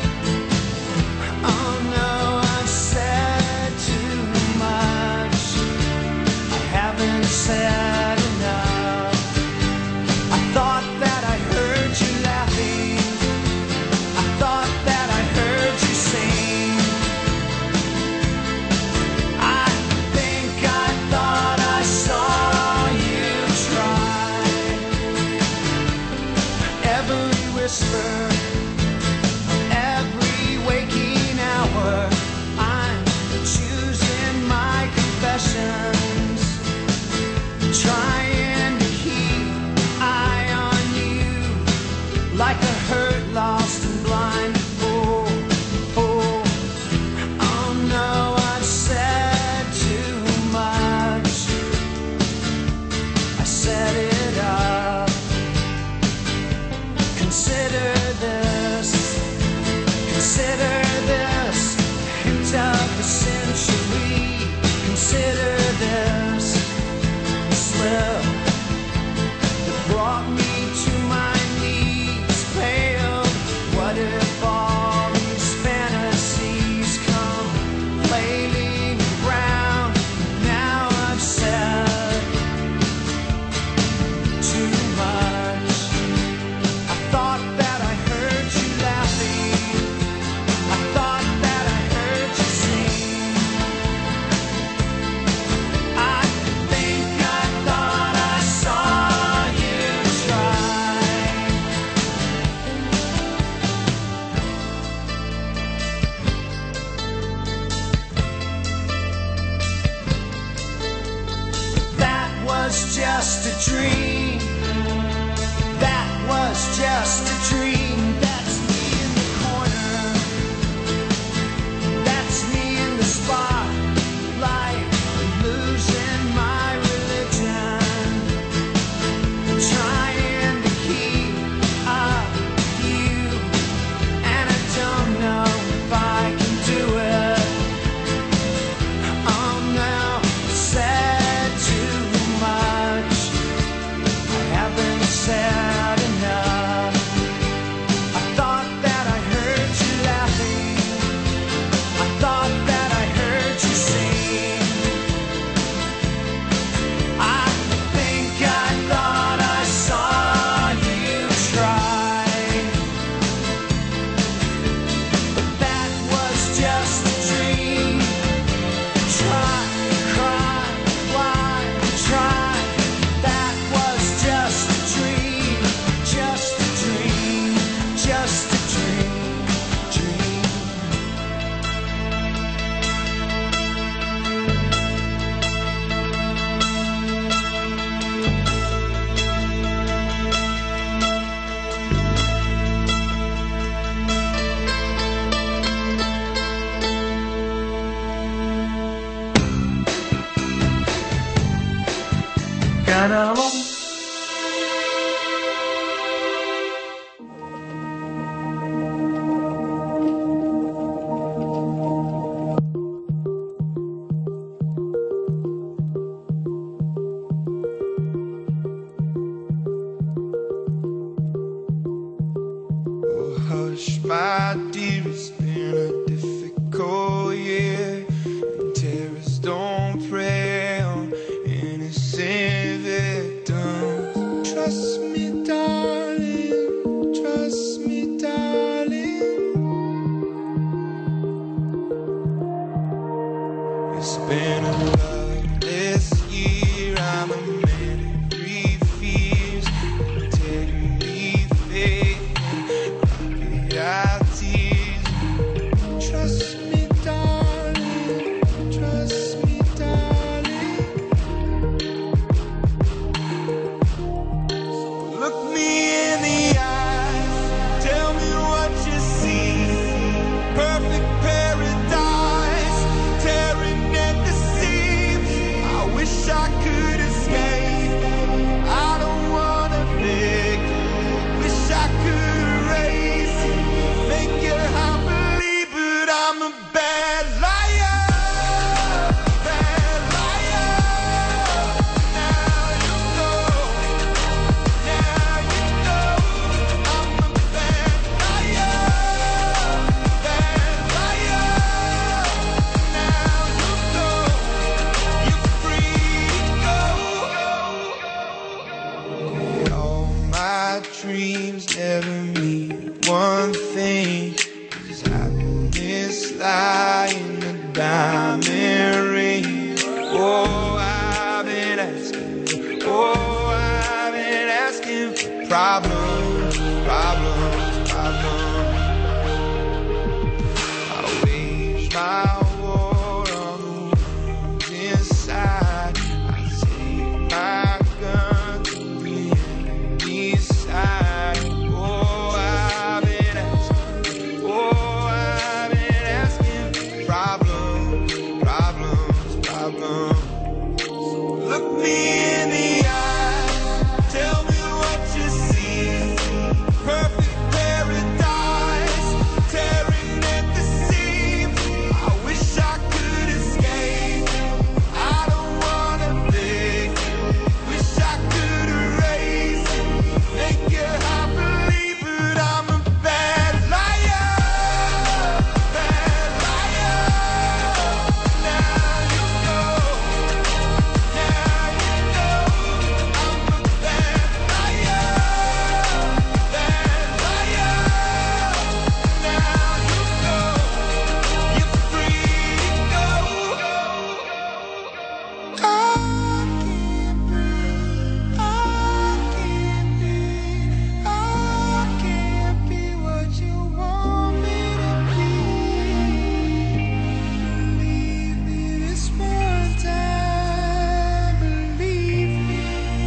Oh no, I've said too much. I haven't said enough. I thought that I heard you laughing. I thought that I heard you sing. I think I thought I saw you try. Every whisper, every waking hour, I'm choosing my confessions, trying to keep eye on you, like a hurt, lost and blind fool. Oh no, I've said too much. I set it up. Consider this. kanálo. Hush, my dear, it's been a difficult year. And terrorists don't prey on innocent victims. Trust me, darling. Trust me, darling. It's been a loveless year. I'm a man of three fears. Integrity, faith. Trust me, darling. Trust me, darling. Look me in the eyes. Tell me what you see. Perfect paradise, tearing at the seams. I wish I could escape. I don't wanna beg. Wish I could erase. Make your heart believe, but I'm a bad liar. Bad liar. Now you know. Now you know. I'm a bad liar. Bad liar. Now you know. You're free to go. All my dreams never mean one thing. 'Cause happiness lie in the diamond ring. Oh, I've been asking. Oh, I've been asking for problems, problems, problems. I wage my war on the wounds inside. I take my gun to the enemy's side. Oh, I've been asking. Oh, I've been asking for problems, problems, problems. Look me in the eye. Tell me what you see. Perfect paradise, tearing at the seams. I wish I could escape. I don't wanna beg. Wish I could erase. Make your heart believe, but I'm a bad liar. Bad liar. Now you know. Now you know. I'm a bad liar. Bad liar. Now you know. You're free to go. I can't breathe. I can't be. I can't be what you want me to be. Believe me this one time. Believe me.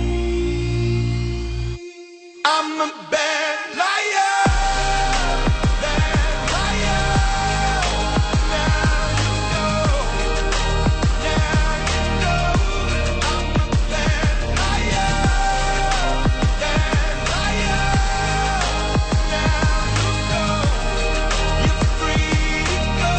I'm a bad liar. Bad liar. Now you know. Now you know. I'm a bad liar. Bad liar. Now you know. You're free to go.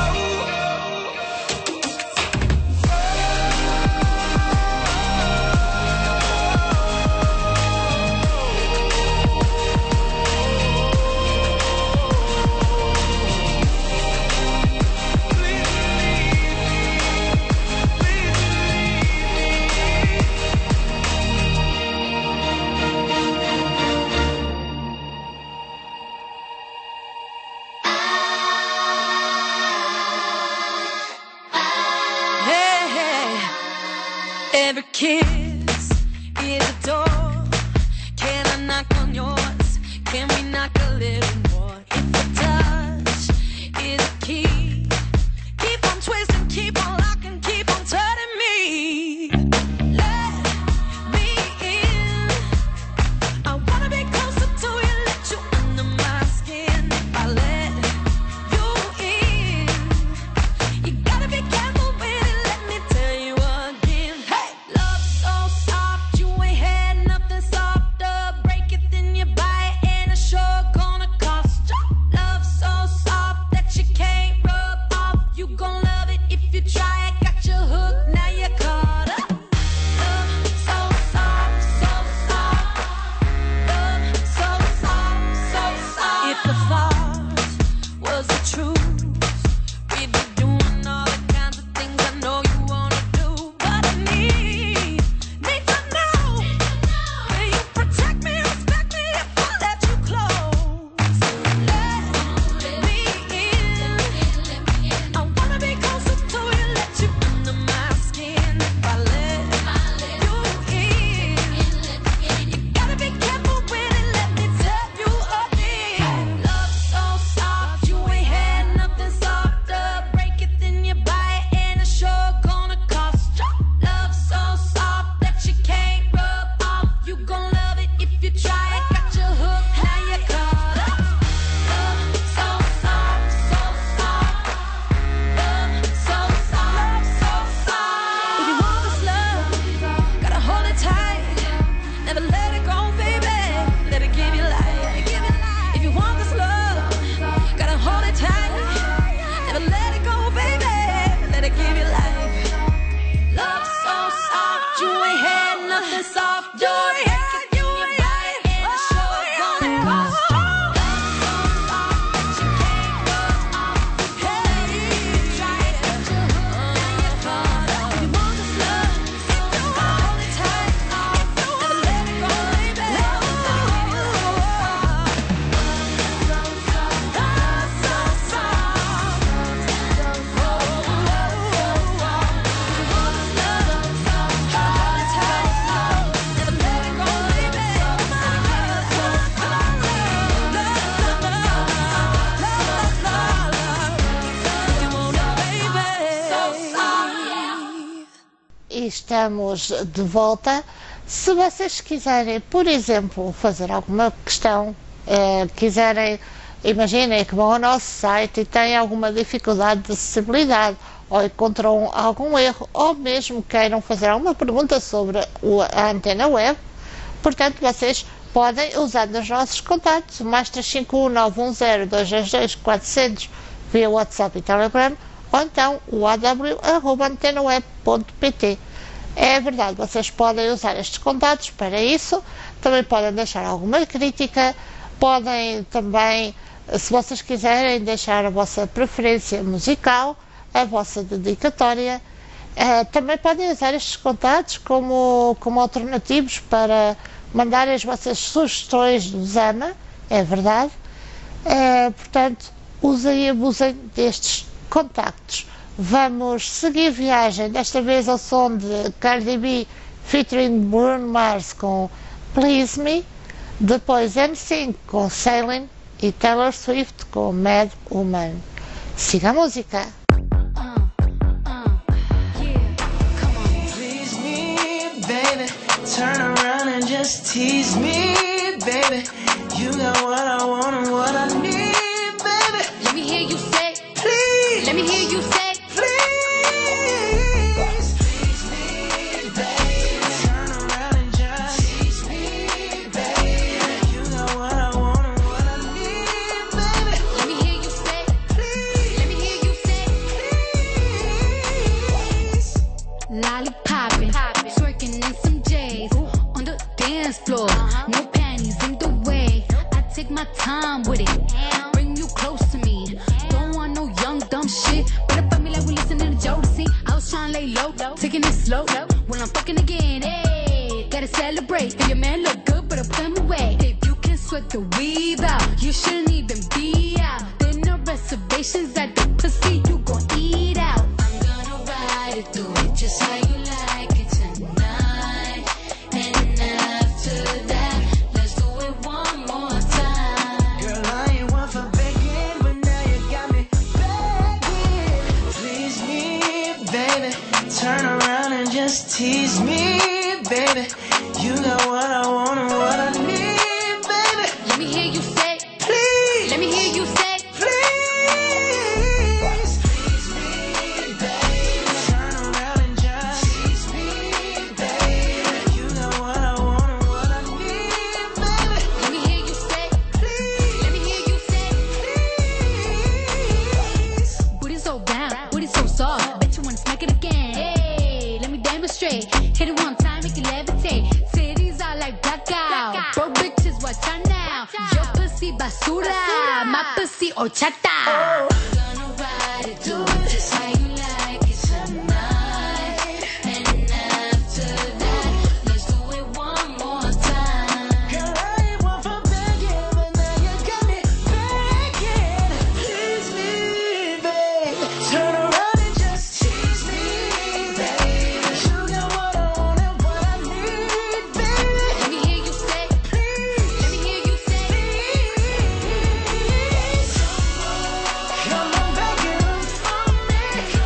Hey, hey, every kiss is a door. Can I knock on yours? Can we knock a little more? If a touch is a key, keep on twisting, keep on locking, keep on turning me. Let me in. I wanna be closer to you, let you under my skin. If I let you in, you gotta be careful with it. Let me tell you again. Hey, love so soft, you ain't had estamos de volta. Se vocês quiserem, por exemplo, fazer alguma questão, imaginem que vão ao nosso site e têm alguma dificuldade de acessibilidade, ou encontram algum erro, ou mesmo queiram fazer alguma pergunta sobre a antena web, portanto, vocês podem usar os nossos contatos, o mais 351-910-222-400 via WhatsApp e Telegram, ou então o aw@antenaweb.pt. É verdade, vocês podem usar estes contatos para isso, também podem deixar alguma crítica, podem também, se vocês quiserem, deixar a vossa preferência musical, a vossa dedicatória. Também podem usar estes contatos como alternativos para mandarem as vossas sugestões do Zama, é verdade. Portanto, usem e abusem destes contactos. Vamos seguir viagem, desta vez ao som de Cardi B featuring Bruno Mars com Please Me, depois NSYNC com Sailing e Taylor Swift com Mad Woman. Siga a música. Please me, baby. Turn around and just tease me, baby. You got what I want and what I need, baby. Let me hear you say, Please. let me hear you say, Please. Please me, baby. Turn around and just tease me, baby. You got what I want and what I need, baby. let me hear you say, Please. let me hear you say, Please. lollipopping, twerking in some J's on the dance floor. No panties in the way. I take my time with it, bring you close to me. Don't want no young dumb shit. Better fuck me like we listening to Jodeci. I was trying to lay low, taking it slow. When I'm fucking again, hey, gotta celebrate. Your man look good, but I put him away. If you can sweat the weave out, you shouldn't even be out. There no reservations at the pussy, you gon' eat out. I'm gonna ride it, do it just how you like it tonight. And after that, let's do it one more time. Girl, I ain't one for begging, but now you got me begging. Please me, baby. Turn around and just tease me, baby. You got what I want and what I need, baby. Let me hear you say, Please. let me hear you say, Please. Please me, baby. Turn around and just tease me, baby. You got what I want and what I need, baby. let me hear you say, Please. let me hear you say. Please. Booty so round, booty so soft. Bet you wanna smack it again. Hey, let me demonstrate. Hit it one time, make it levitate. Titties are like blackout. Broke bitches, watch out now. Your pussy basura, my pussy horchata. Gonna ride it, do it just how you like it tonight. And after that, let's do it one more time. Girl, I ain't one for begging, but now you got me begging. Please me, babe. Turn around and just tease me, babe. You got what I want and what I need, baby. Let me hear you say, Please. let me hear you say. Please. Come on, begging for me.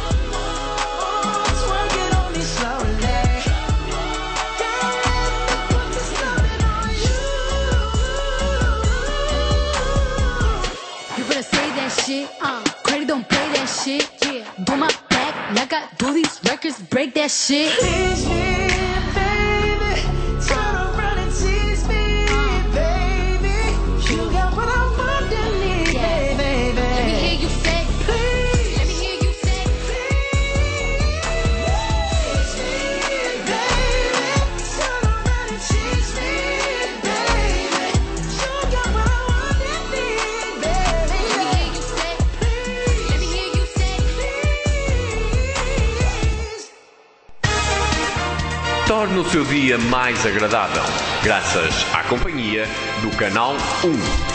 Twerk it on me slowly. Girl, let me put this loving on you. You better say that shit. Credit don't play that shit. Do my back like I do these records, break that shit. Please me, baby. Turn around and tease me, baby. You got what I want and need, baby. Let me hear you say, Please. let me hear you say. Please me, baby. Turn around and tease me, baby. You got what I want and need, baby. Let me hear you say, let me hear you say. Please. Torne o seu dia mais agradável, graças à companhia do Canal 1.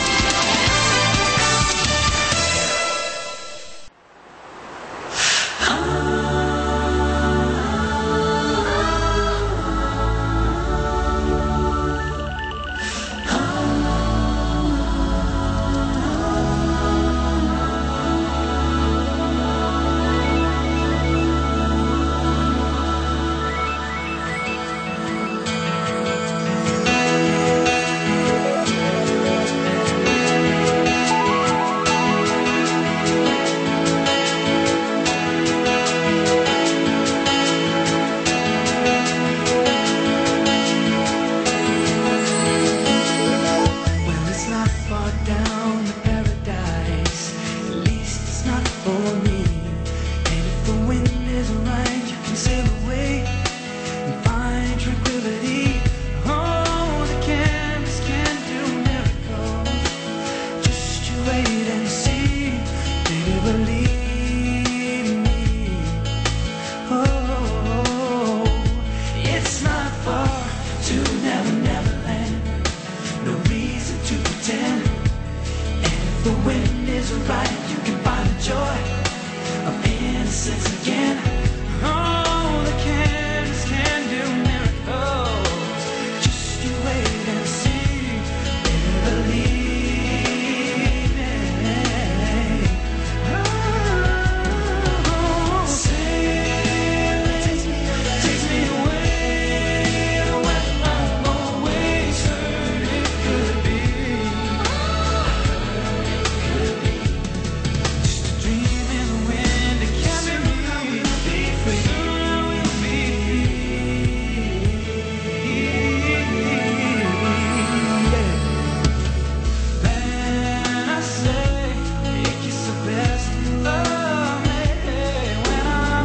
pretend. And if the wind is right, you can find the joy of innocence again. Oh, the candles can do miracles. Just you wait and see. Believe it. Oh, sailing takes me away to where I've always heard it could be. Just a dream in the wind to carry me. Soon I will be free. When I say you kiss the best of me, when I'm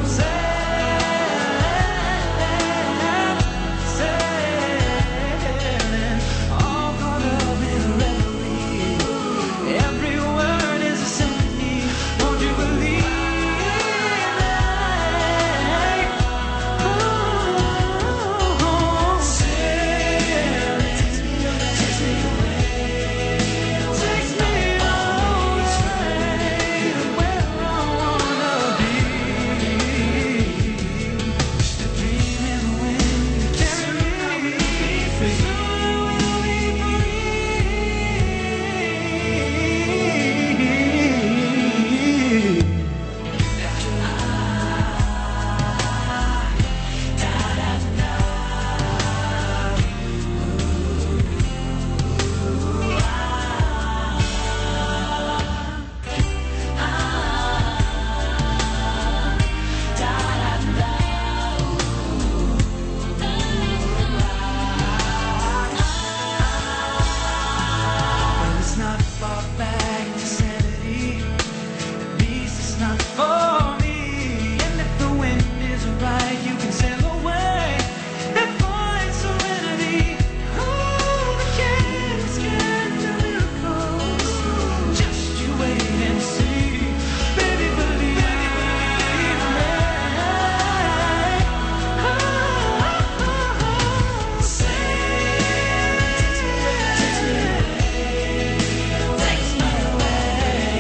sailing, all caught up in a reverie. Every word is a symphony. Won't you believe it? Oh, sailing takes me away. Takes me away to where I wanna be. Just a dream in the wind to carry me. Soon I will be free. Well, it's not far back to sanity. At least it's not for me. And if the wind is right, you can sail away and find serenity. Oh, the candles can do miracles. Just you wait and see. Baby, believe me. Takes me away.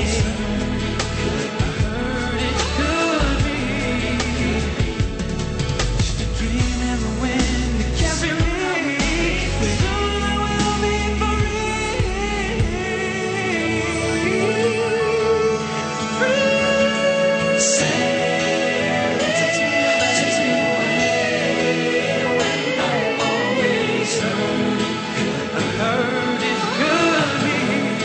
Heard it could be. Just a dream in the wind to carry me. Soon I will be free. Sailing takes me away when I always heard it could be.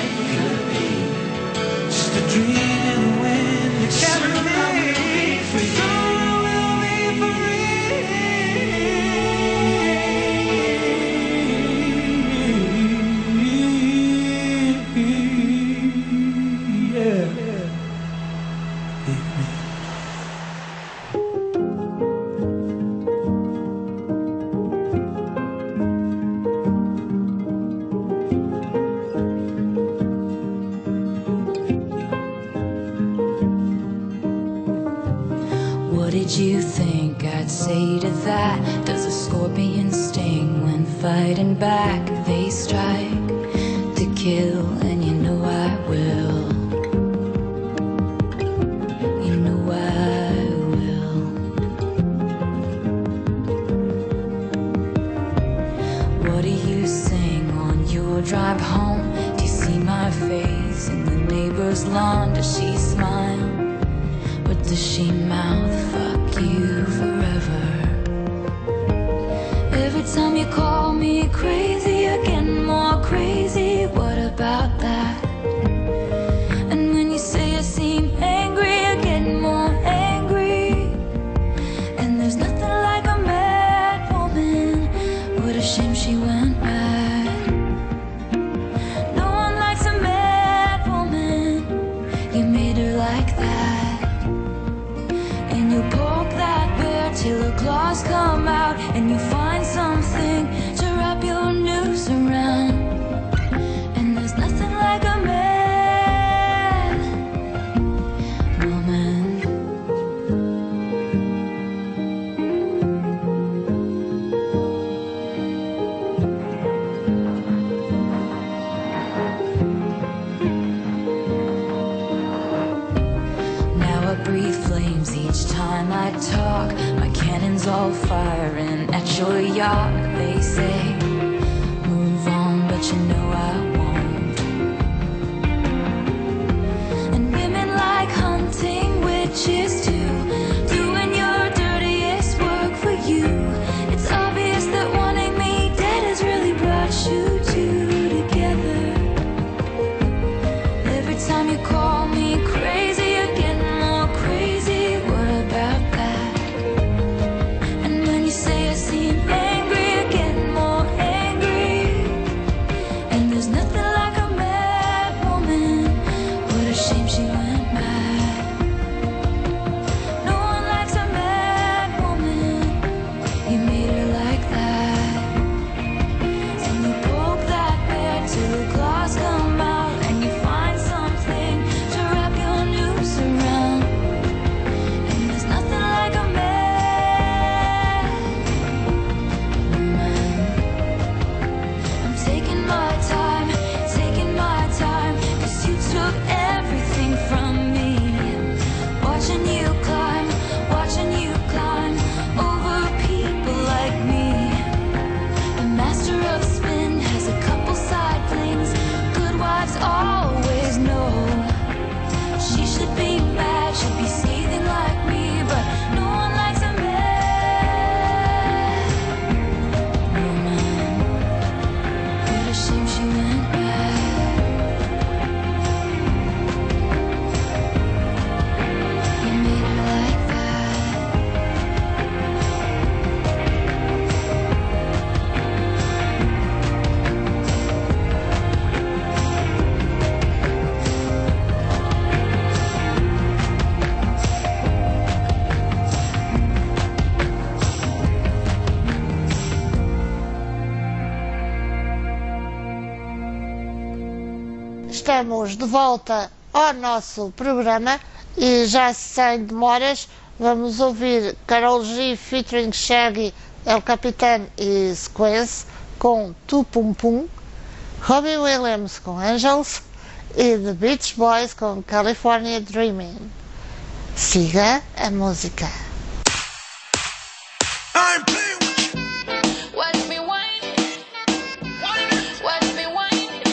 Just a dream in the wind to carry me. Soon I will be free. Yeah. What did you think I'd say to that? Does a scorpion sting when fighting back? They strike to kill, and you know I will. You know I will. What do you sing on your drive home? Do you see my face in the neighbor's lawn? Does she smile? Or does she mouth, fuck you forever? Every time you call me crazy, you're getting more crazy. What about that? And when you say you seem angry, you're getting more angry. And there's nothing like a mad woman. What a shame she went mad. No one likes a mad woman. You made her like that. And you poke that bear till her claws come out, and you find something to wrap your noose around. is all firing at your yacht. They say, move on, but you know I won't. And women like hunting witches too, doing your dirtiest work for you. It's obvious that wanting me dead has really brought you two together. Every time you call me crazy, you're getting more crazy. What about that? And when you say I seem angry, you're getting more angry. And there's nothing like a mad woman. What a shame she went mad. No one likes a mad woman. You made her like that. And you poke that bear till the claws come out, and you find something to wrap your noose around. And there's nothing like a mad woman. I'm taking my time, cause you took everything from me. Watching you climb over people like me. The master of spin has a couple side flings. Good wives always know. She should be mad, should be seething like me, but no one likes a mad woman. What a shame she went bad. You made her like that. Estamos de volta ao nosso programa e já sem demoras vamos ouvir Karol G featuring Shaggy, El Capitan e Sequence com Tu Pum Pum, Robbie Williams com Angels e The Beach Boys com California Dreaming. Siga a música. Watch me whine. Watch me whine.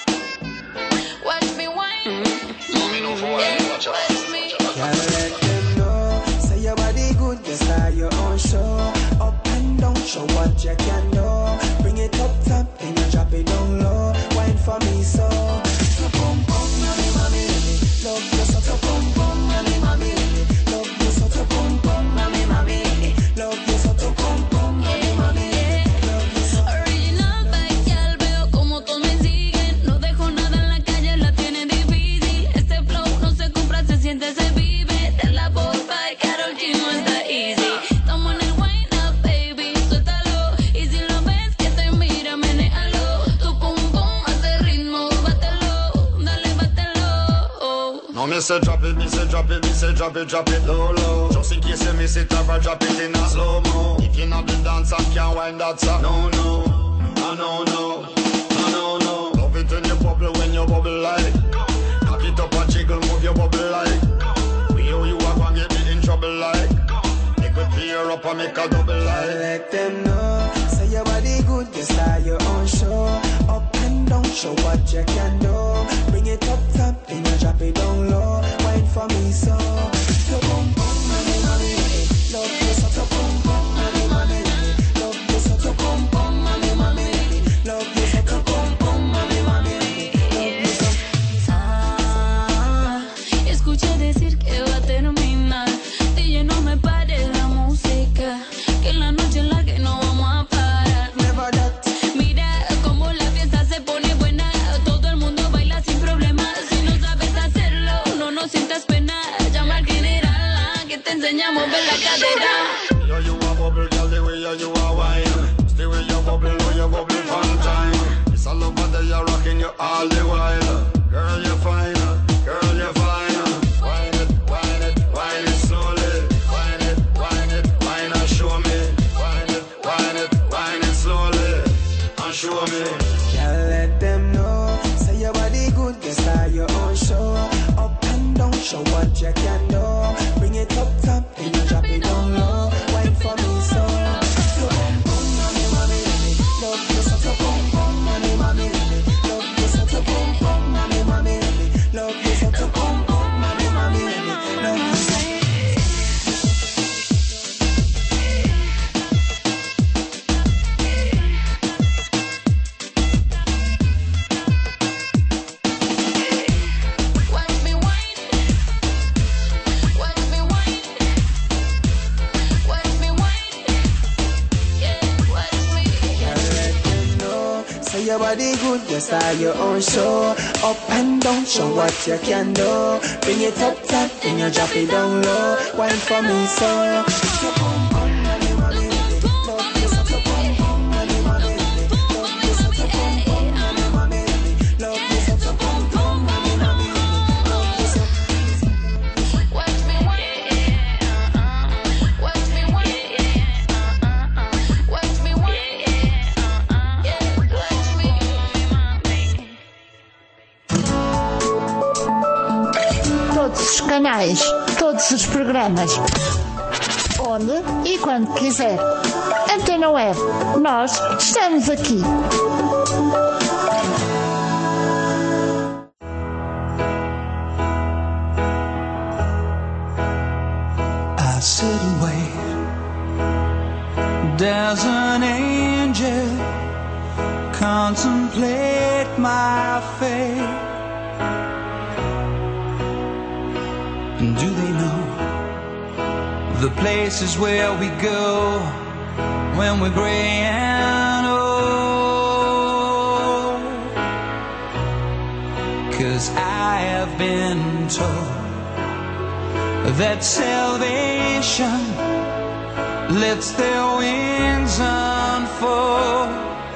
Watch me whine. Watch me. Gotta let them know. Say your body good, you start your own show. Up and down, show what you can do. Bring it up top, then you drop it down low. Wine for me so. So pum pum, mommy, mommy, love you so. So pum pum, mommy, mommy, love you so. So pum pum, mommy, mommy, love you so. So pum pum, mommy, mommy, love you so. Original bestial, veo como todos me siguen. No dejo nada en la calle, la tiene difícil. Este flow no se compra, se siente, se vive. De la voz by Karol G no está easy. Estamos en el wine up, baby, suéltalo. Y si lo ves que te mira, menéalo. Tu pum pum hace ritmo, bátelo, dale, bátelo. No, me say drop it, me say drop it, me say drop it low, low. Just in case you miss it, ever drop it in a slow-mo. If you not the dance, I can't wind that song. No, no, no, no, no, no. Love it when you bubble like. Cock it up and jiggle, move your bubble like. We know you are gonna get me in trouble like. Make me clear up and make a double like. Let them know. Say your body good, you start your own show. Up and down, show what you can do. Bring it up top, then you drop it down low. Wine for me so. So boom boom, mommy, mommy, love you so. So boom boom, mommy, mommy, love you so. So boom boom, mommy, mommy, love you so. So boom boom, mommy, mommy, love you so. Escuché decir que va a terminar. DJ, no me pares la música, que la noche es la que no vamos a parar. Never that. Mira cómo la fiesta se pone buena. Todo el mundo baila sin problema. Si no sabes hacerlo, no sientas pena. Llama al general, que te enseñamos a ver la cadera. Yo, you a bubble, girl, the way you a wine. Stay with your bubble, know you bubble fun time. It's all over there, you're rocking you all the while. Girl, you're fine, girl, you're fine. Wine it, wine it, wine it slowly. Wine it, wine it, wine and show me. Wine it, wine it, wine it slowly and show me. Can't let them know. Say your body good, you start your own show. Up and down, show what you can do. Bring it up top, then you drop it down low. Wine for me so. good, just are your own show. Up and down, show what you can do. Bring it up top, then you drop it down low. Wine for me, so. Todos os canais, todos os programas, onde e quando quiser. Antena Web, nós estamos aqui. I sit and wait. There's an angel contemplate my fate. And do they know the places where we go when we're gray and old? 'Cause I have been told that salvation lets their wings unfold.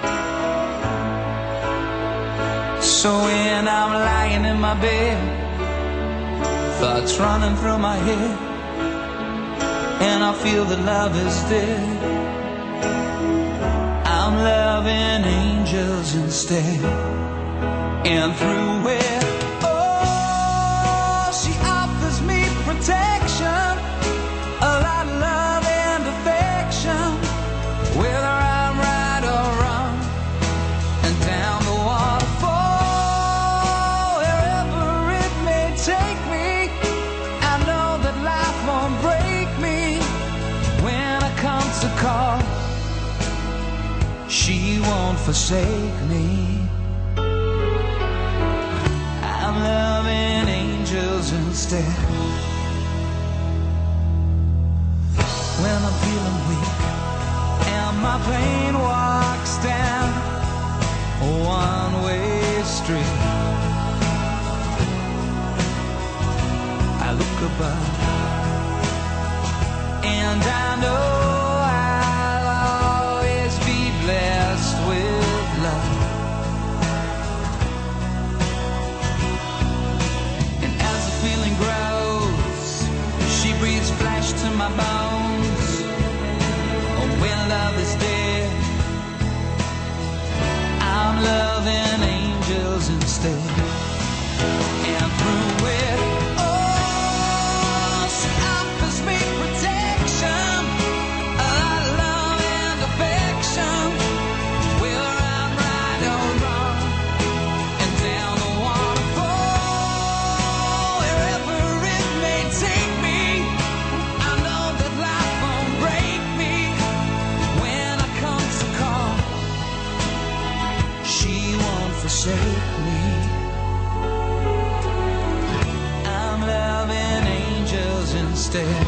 So when I'm lying in my bed, thoughts running through my head, and I feel that love is dead, I'm loving angels instead. And through it, oh, she offers me protection, a lot of love and affection, whether I'm right or wrong, and down the waterfall, wherever it may take me, I know that life won't break me. When I come to call, she won't forsake me. I'm loving angels instead. When I'm feeling weak and my pain walks down a one-way street, I look above and I know I'll always be blessed with love. And as the feeling grows, she breathes flesh to my bones. Oh, when love is dead, I'm loving angels instead. And through it, oh, she offers me protection, a lot of love and affection, whether I'm right or wrong, and down the waterfall, wherever it may take me, I know that life won't break me. When I come to call, she won't forsake me. I'm loving angels instead.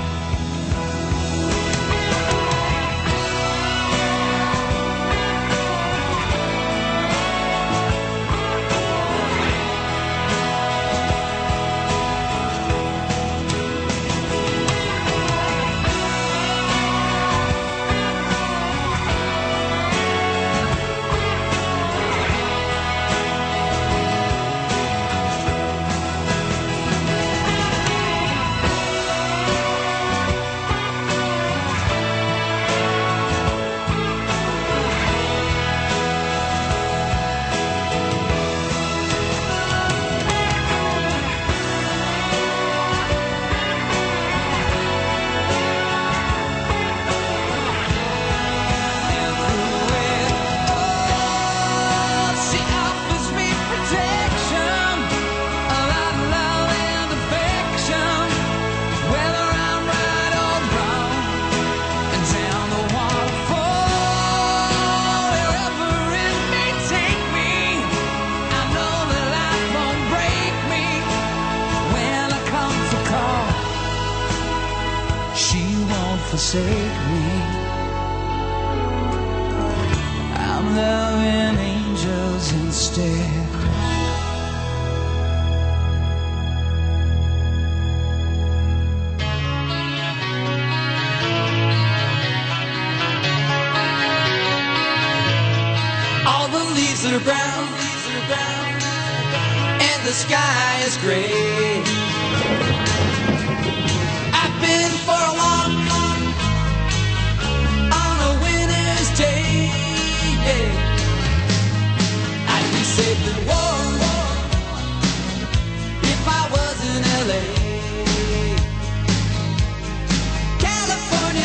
She offers me protection, a lot of love and affection, whether I'm right or wrong, and down the waterfall, wherever it may take me, I know that life won't break me. When I come to call, she won't forsake me. I'm loving angels instead. and the sky is gray. I've been for a walk on a winter's day. I'd be safe and warm if I was in LA. California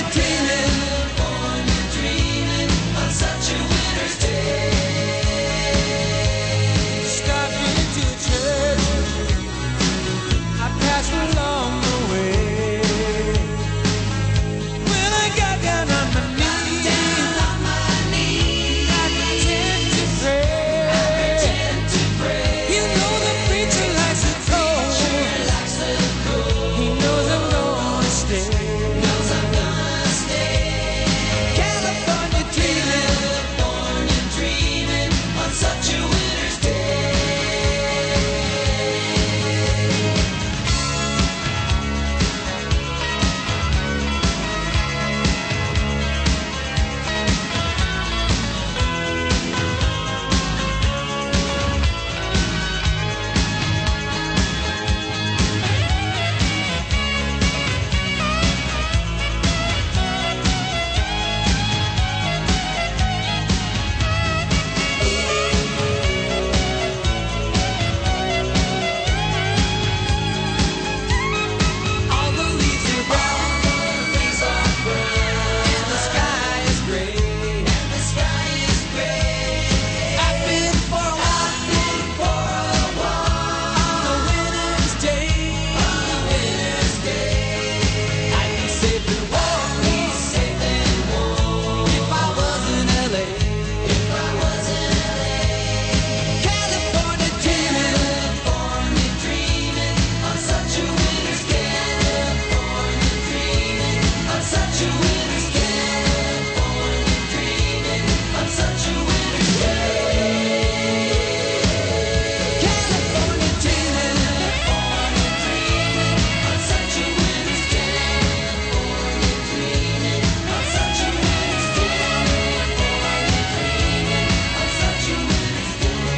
dreaming on such a winter's day. Stopped into church, I passed along the way. When I got down on my knees, I pretend to pray. You know the preacher likes it cold. He knows I'm gonna stay. California dreaming on such a winter's day. All the leaves are brown, and the sky is gray. I've been for a walk on a winter's day. I'd be safe and warm if I was in LA. California dreaming on such a winter's day. On such a winter's day. Dreaming on such a winter's day. California dreaming on such a winter's day. Dreaming on such a winter's day. On such a winter's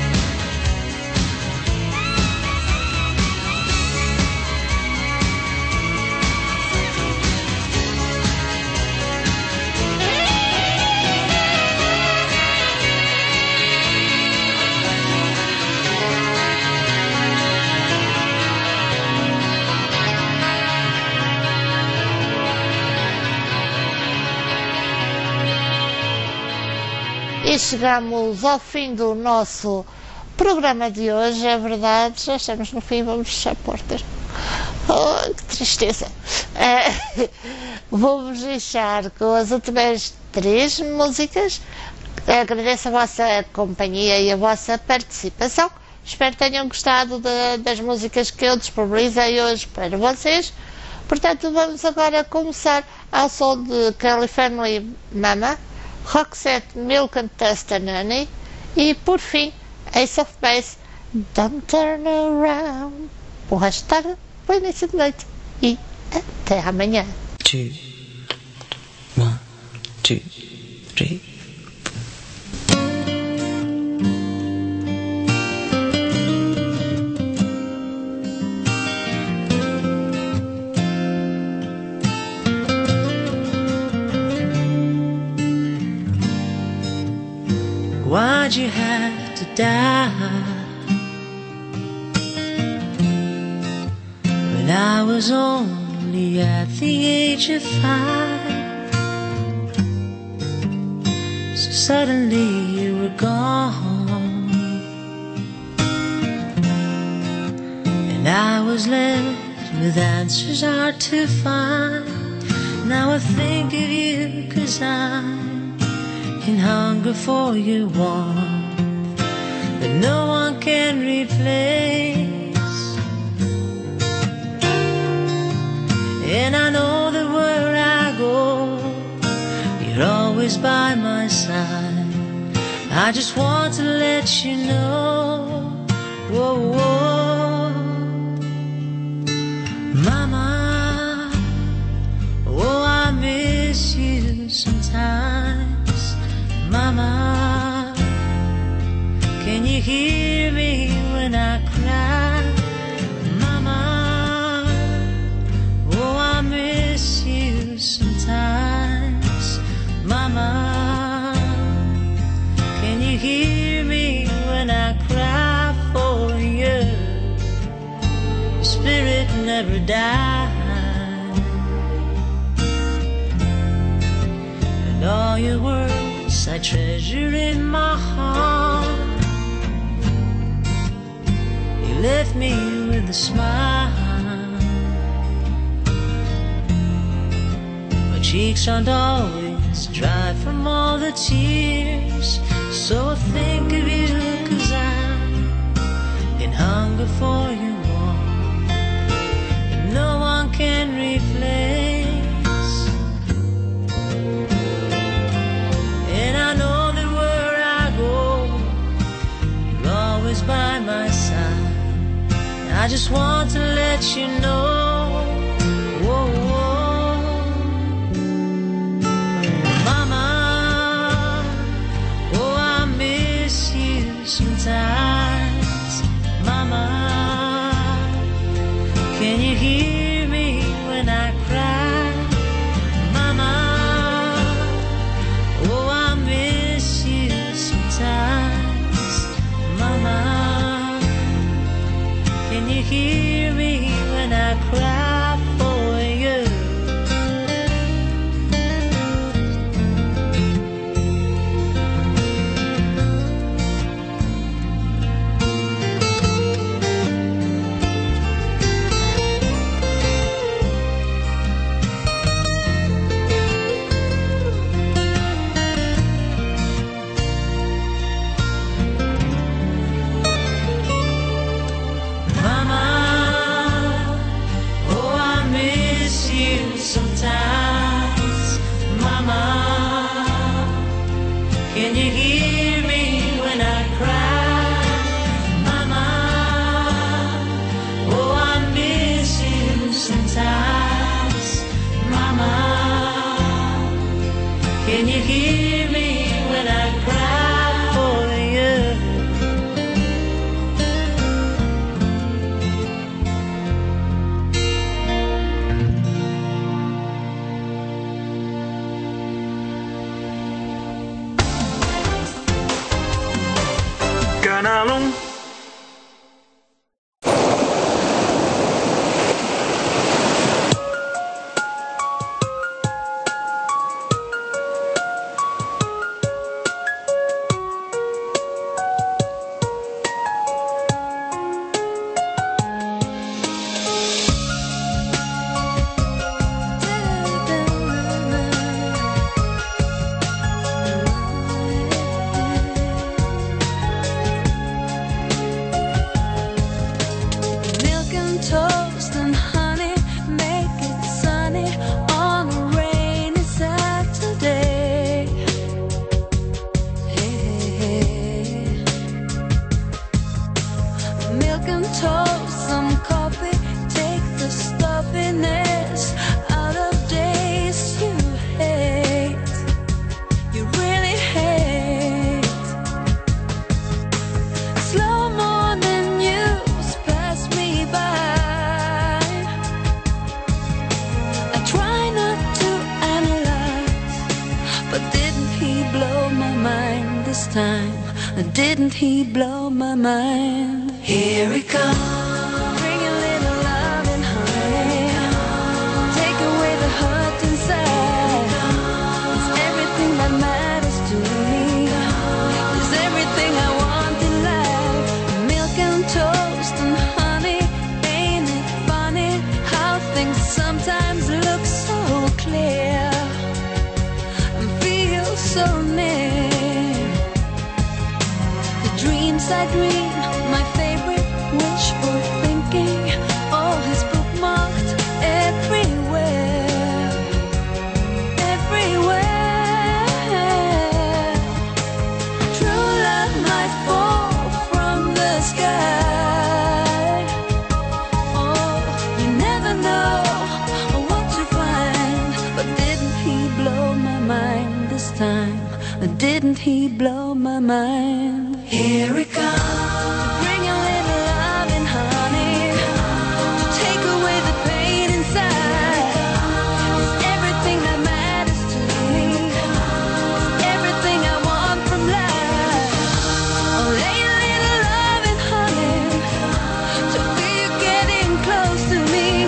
E chegamos ao fim do nosso programa de hoje, é verdade, já estamos no fim, vamos fechar portas. Oh, que tristeza. Vou-vos deixar com as últimas 3 músicas. Agradeço a vossa companhia e a vossa participação. Espero que tenham gostado das músicas que eu disponibilizei hoje para vocês. Portanto, vamos agora começar ao som de California Mama, Roxette, Milk and Dust and Honey e, por fim, Ace of Base, Don't Turn Around. Bom resto de tarde, bom início de noite e até amanhã. 2, 1, 2, 3. Why'd you have to die when I was only at the age of 5? So suddenly you were gone, and I was left with answers hard to find. Now I think of you 'cause I'm in hunger for your warmth that no one can replace. And I know that where I go, you're always by my side. I just want to let you know, whoa, whoa, Mama, oh, I miss you sometimes. Mama, can you hear me when I cry? never die. And all your words I treasure in my heart. You left me with a smile. My cheeks aren't always dry from all the tears, so I think of you 'cause I'm in hunger for you more, and no one can replace. And I know that where I go, you're always by my side. I just want to let you know. Whoa, whoa. Mama, oh, I miss you sometimes. Mama, can you hear me when I cry? Mama, oh, I miss you sometimes. Mama, can you hear me when I cry for you? Mama, oh, I miss you sometimes. Mama, can you hear me when I cry? Mama, oh, I miss you sometimes. Mama, can you hear me when I cry for you? Canal 1. Milk and toast and honey make it sunny on a rainy Saturday. Hey. Milk and toast, some coffee, take the stuffiness out of days you hate. You really hate. Slow more than news pass me by. I try not to analyze, but didn't he blow my mind this time? Didn't he blow my mind? Here he comes. Bring a little love and honey. Take away the hurt inside. It's everything that matters to me. It's everything I want in life. Milk and toast and honey. Ain't it funny how things sometimes look so clear and feel so near? The dreams I dream, my favorite wishful thinking, all is bookmarked everywhere, everywhere. True love might fall from the sky. Oh, you never know what to find. But didn't he blow my mind this time? Didn't he blow my mind? Here he comes. Bring a little love and honey. Take away the pain inside. It's everything that matters to me. It's everything I want from life. Oh, lay a little love and honey to feel you getting close to me.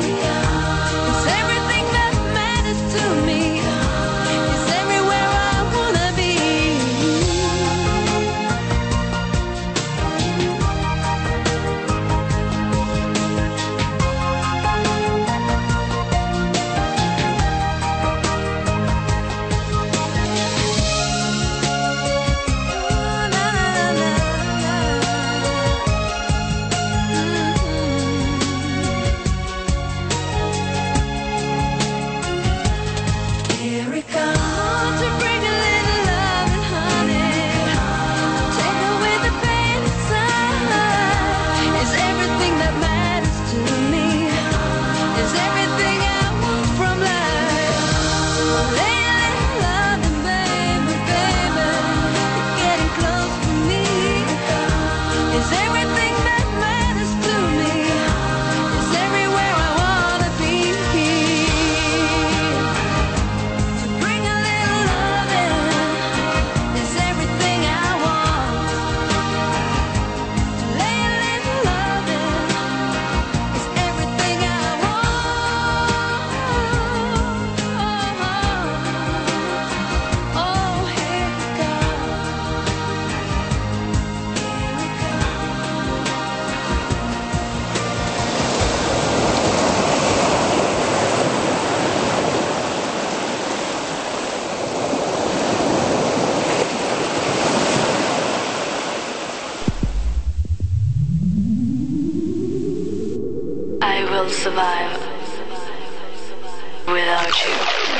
will survive without you.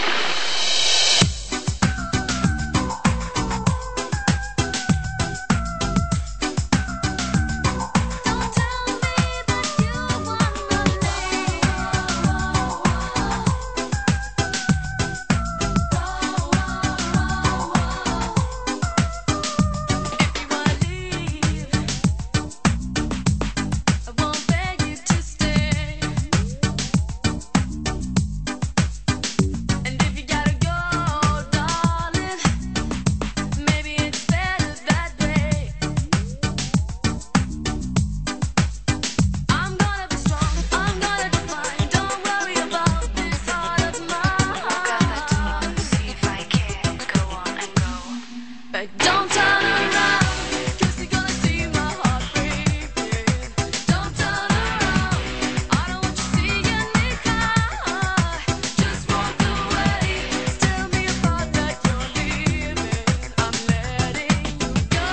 Don't turn around, 'cause you're gonna see my heart breaking. Don't turn around, I don't want you seeing me cry. Just walk away, tell me about that you're leaving. I'm letting you go,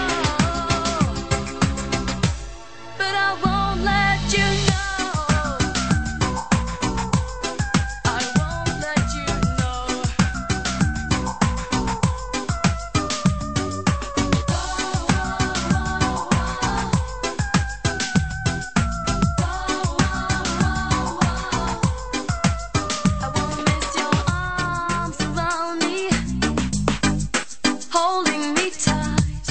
but I won't let you know. I won't let you know. Holding me tight,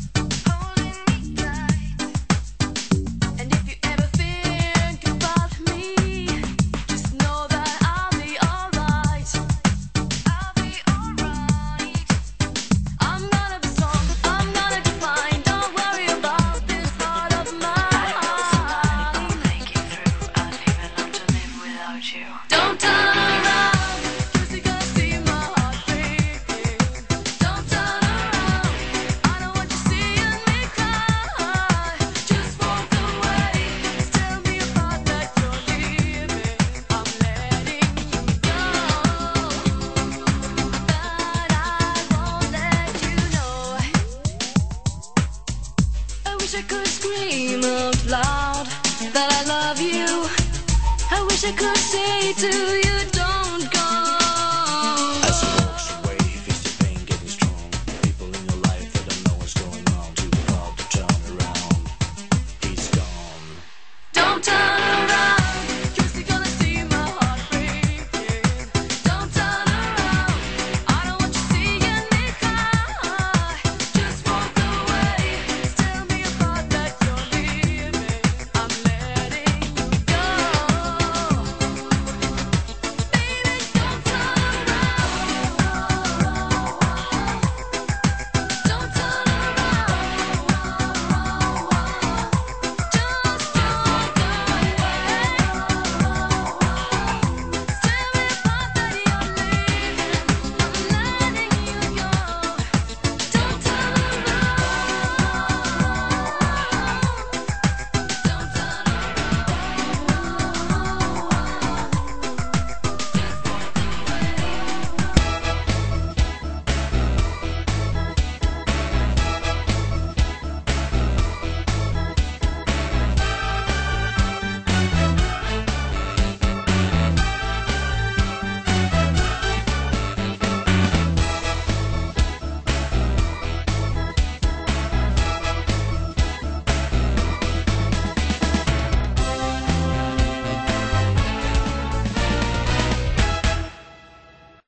and if you ever think about me, just know that I'll be alright. I'm gonna be strong, I'm gonna be fine. Don't worry about this part of mine. Don't turn around, 'cause you're gonna see my heart breaking. Don't turn around, I don't want you seeing me cry. Just walk away, tell me about that you're leaving. I'm letting you go, but I won't let you know. I wish I could scream out loud that I love you. I wish I could say to you,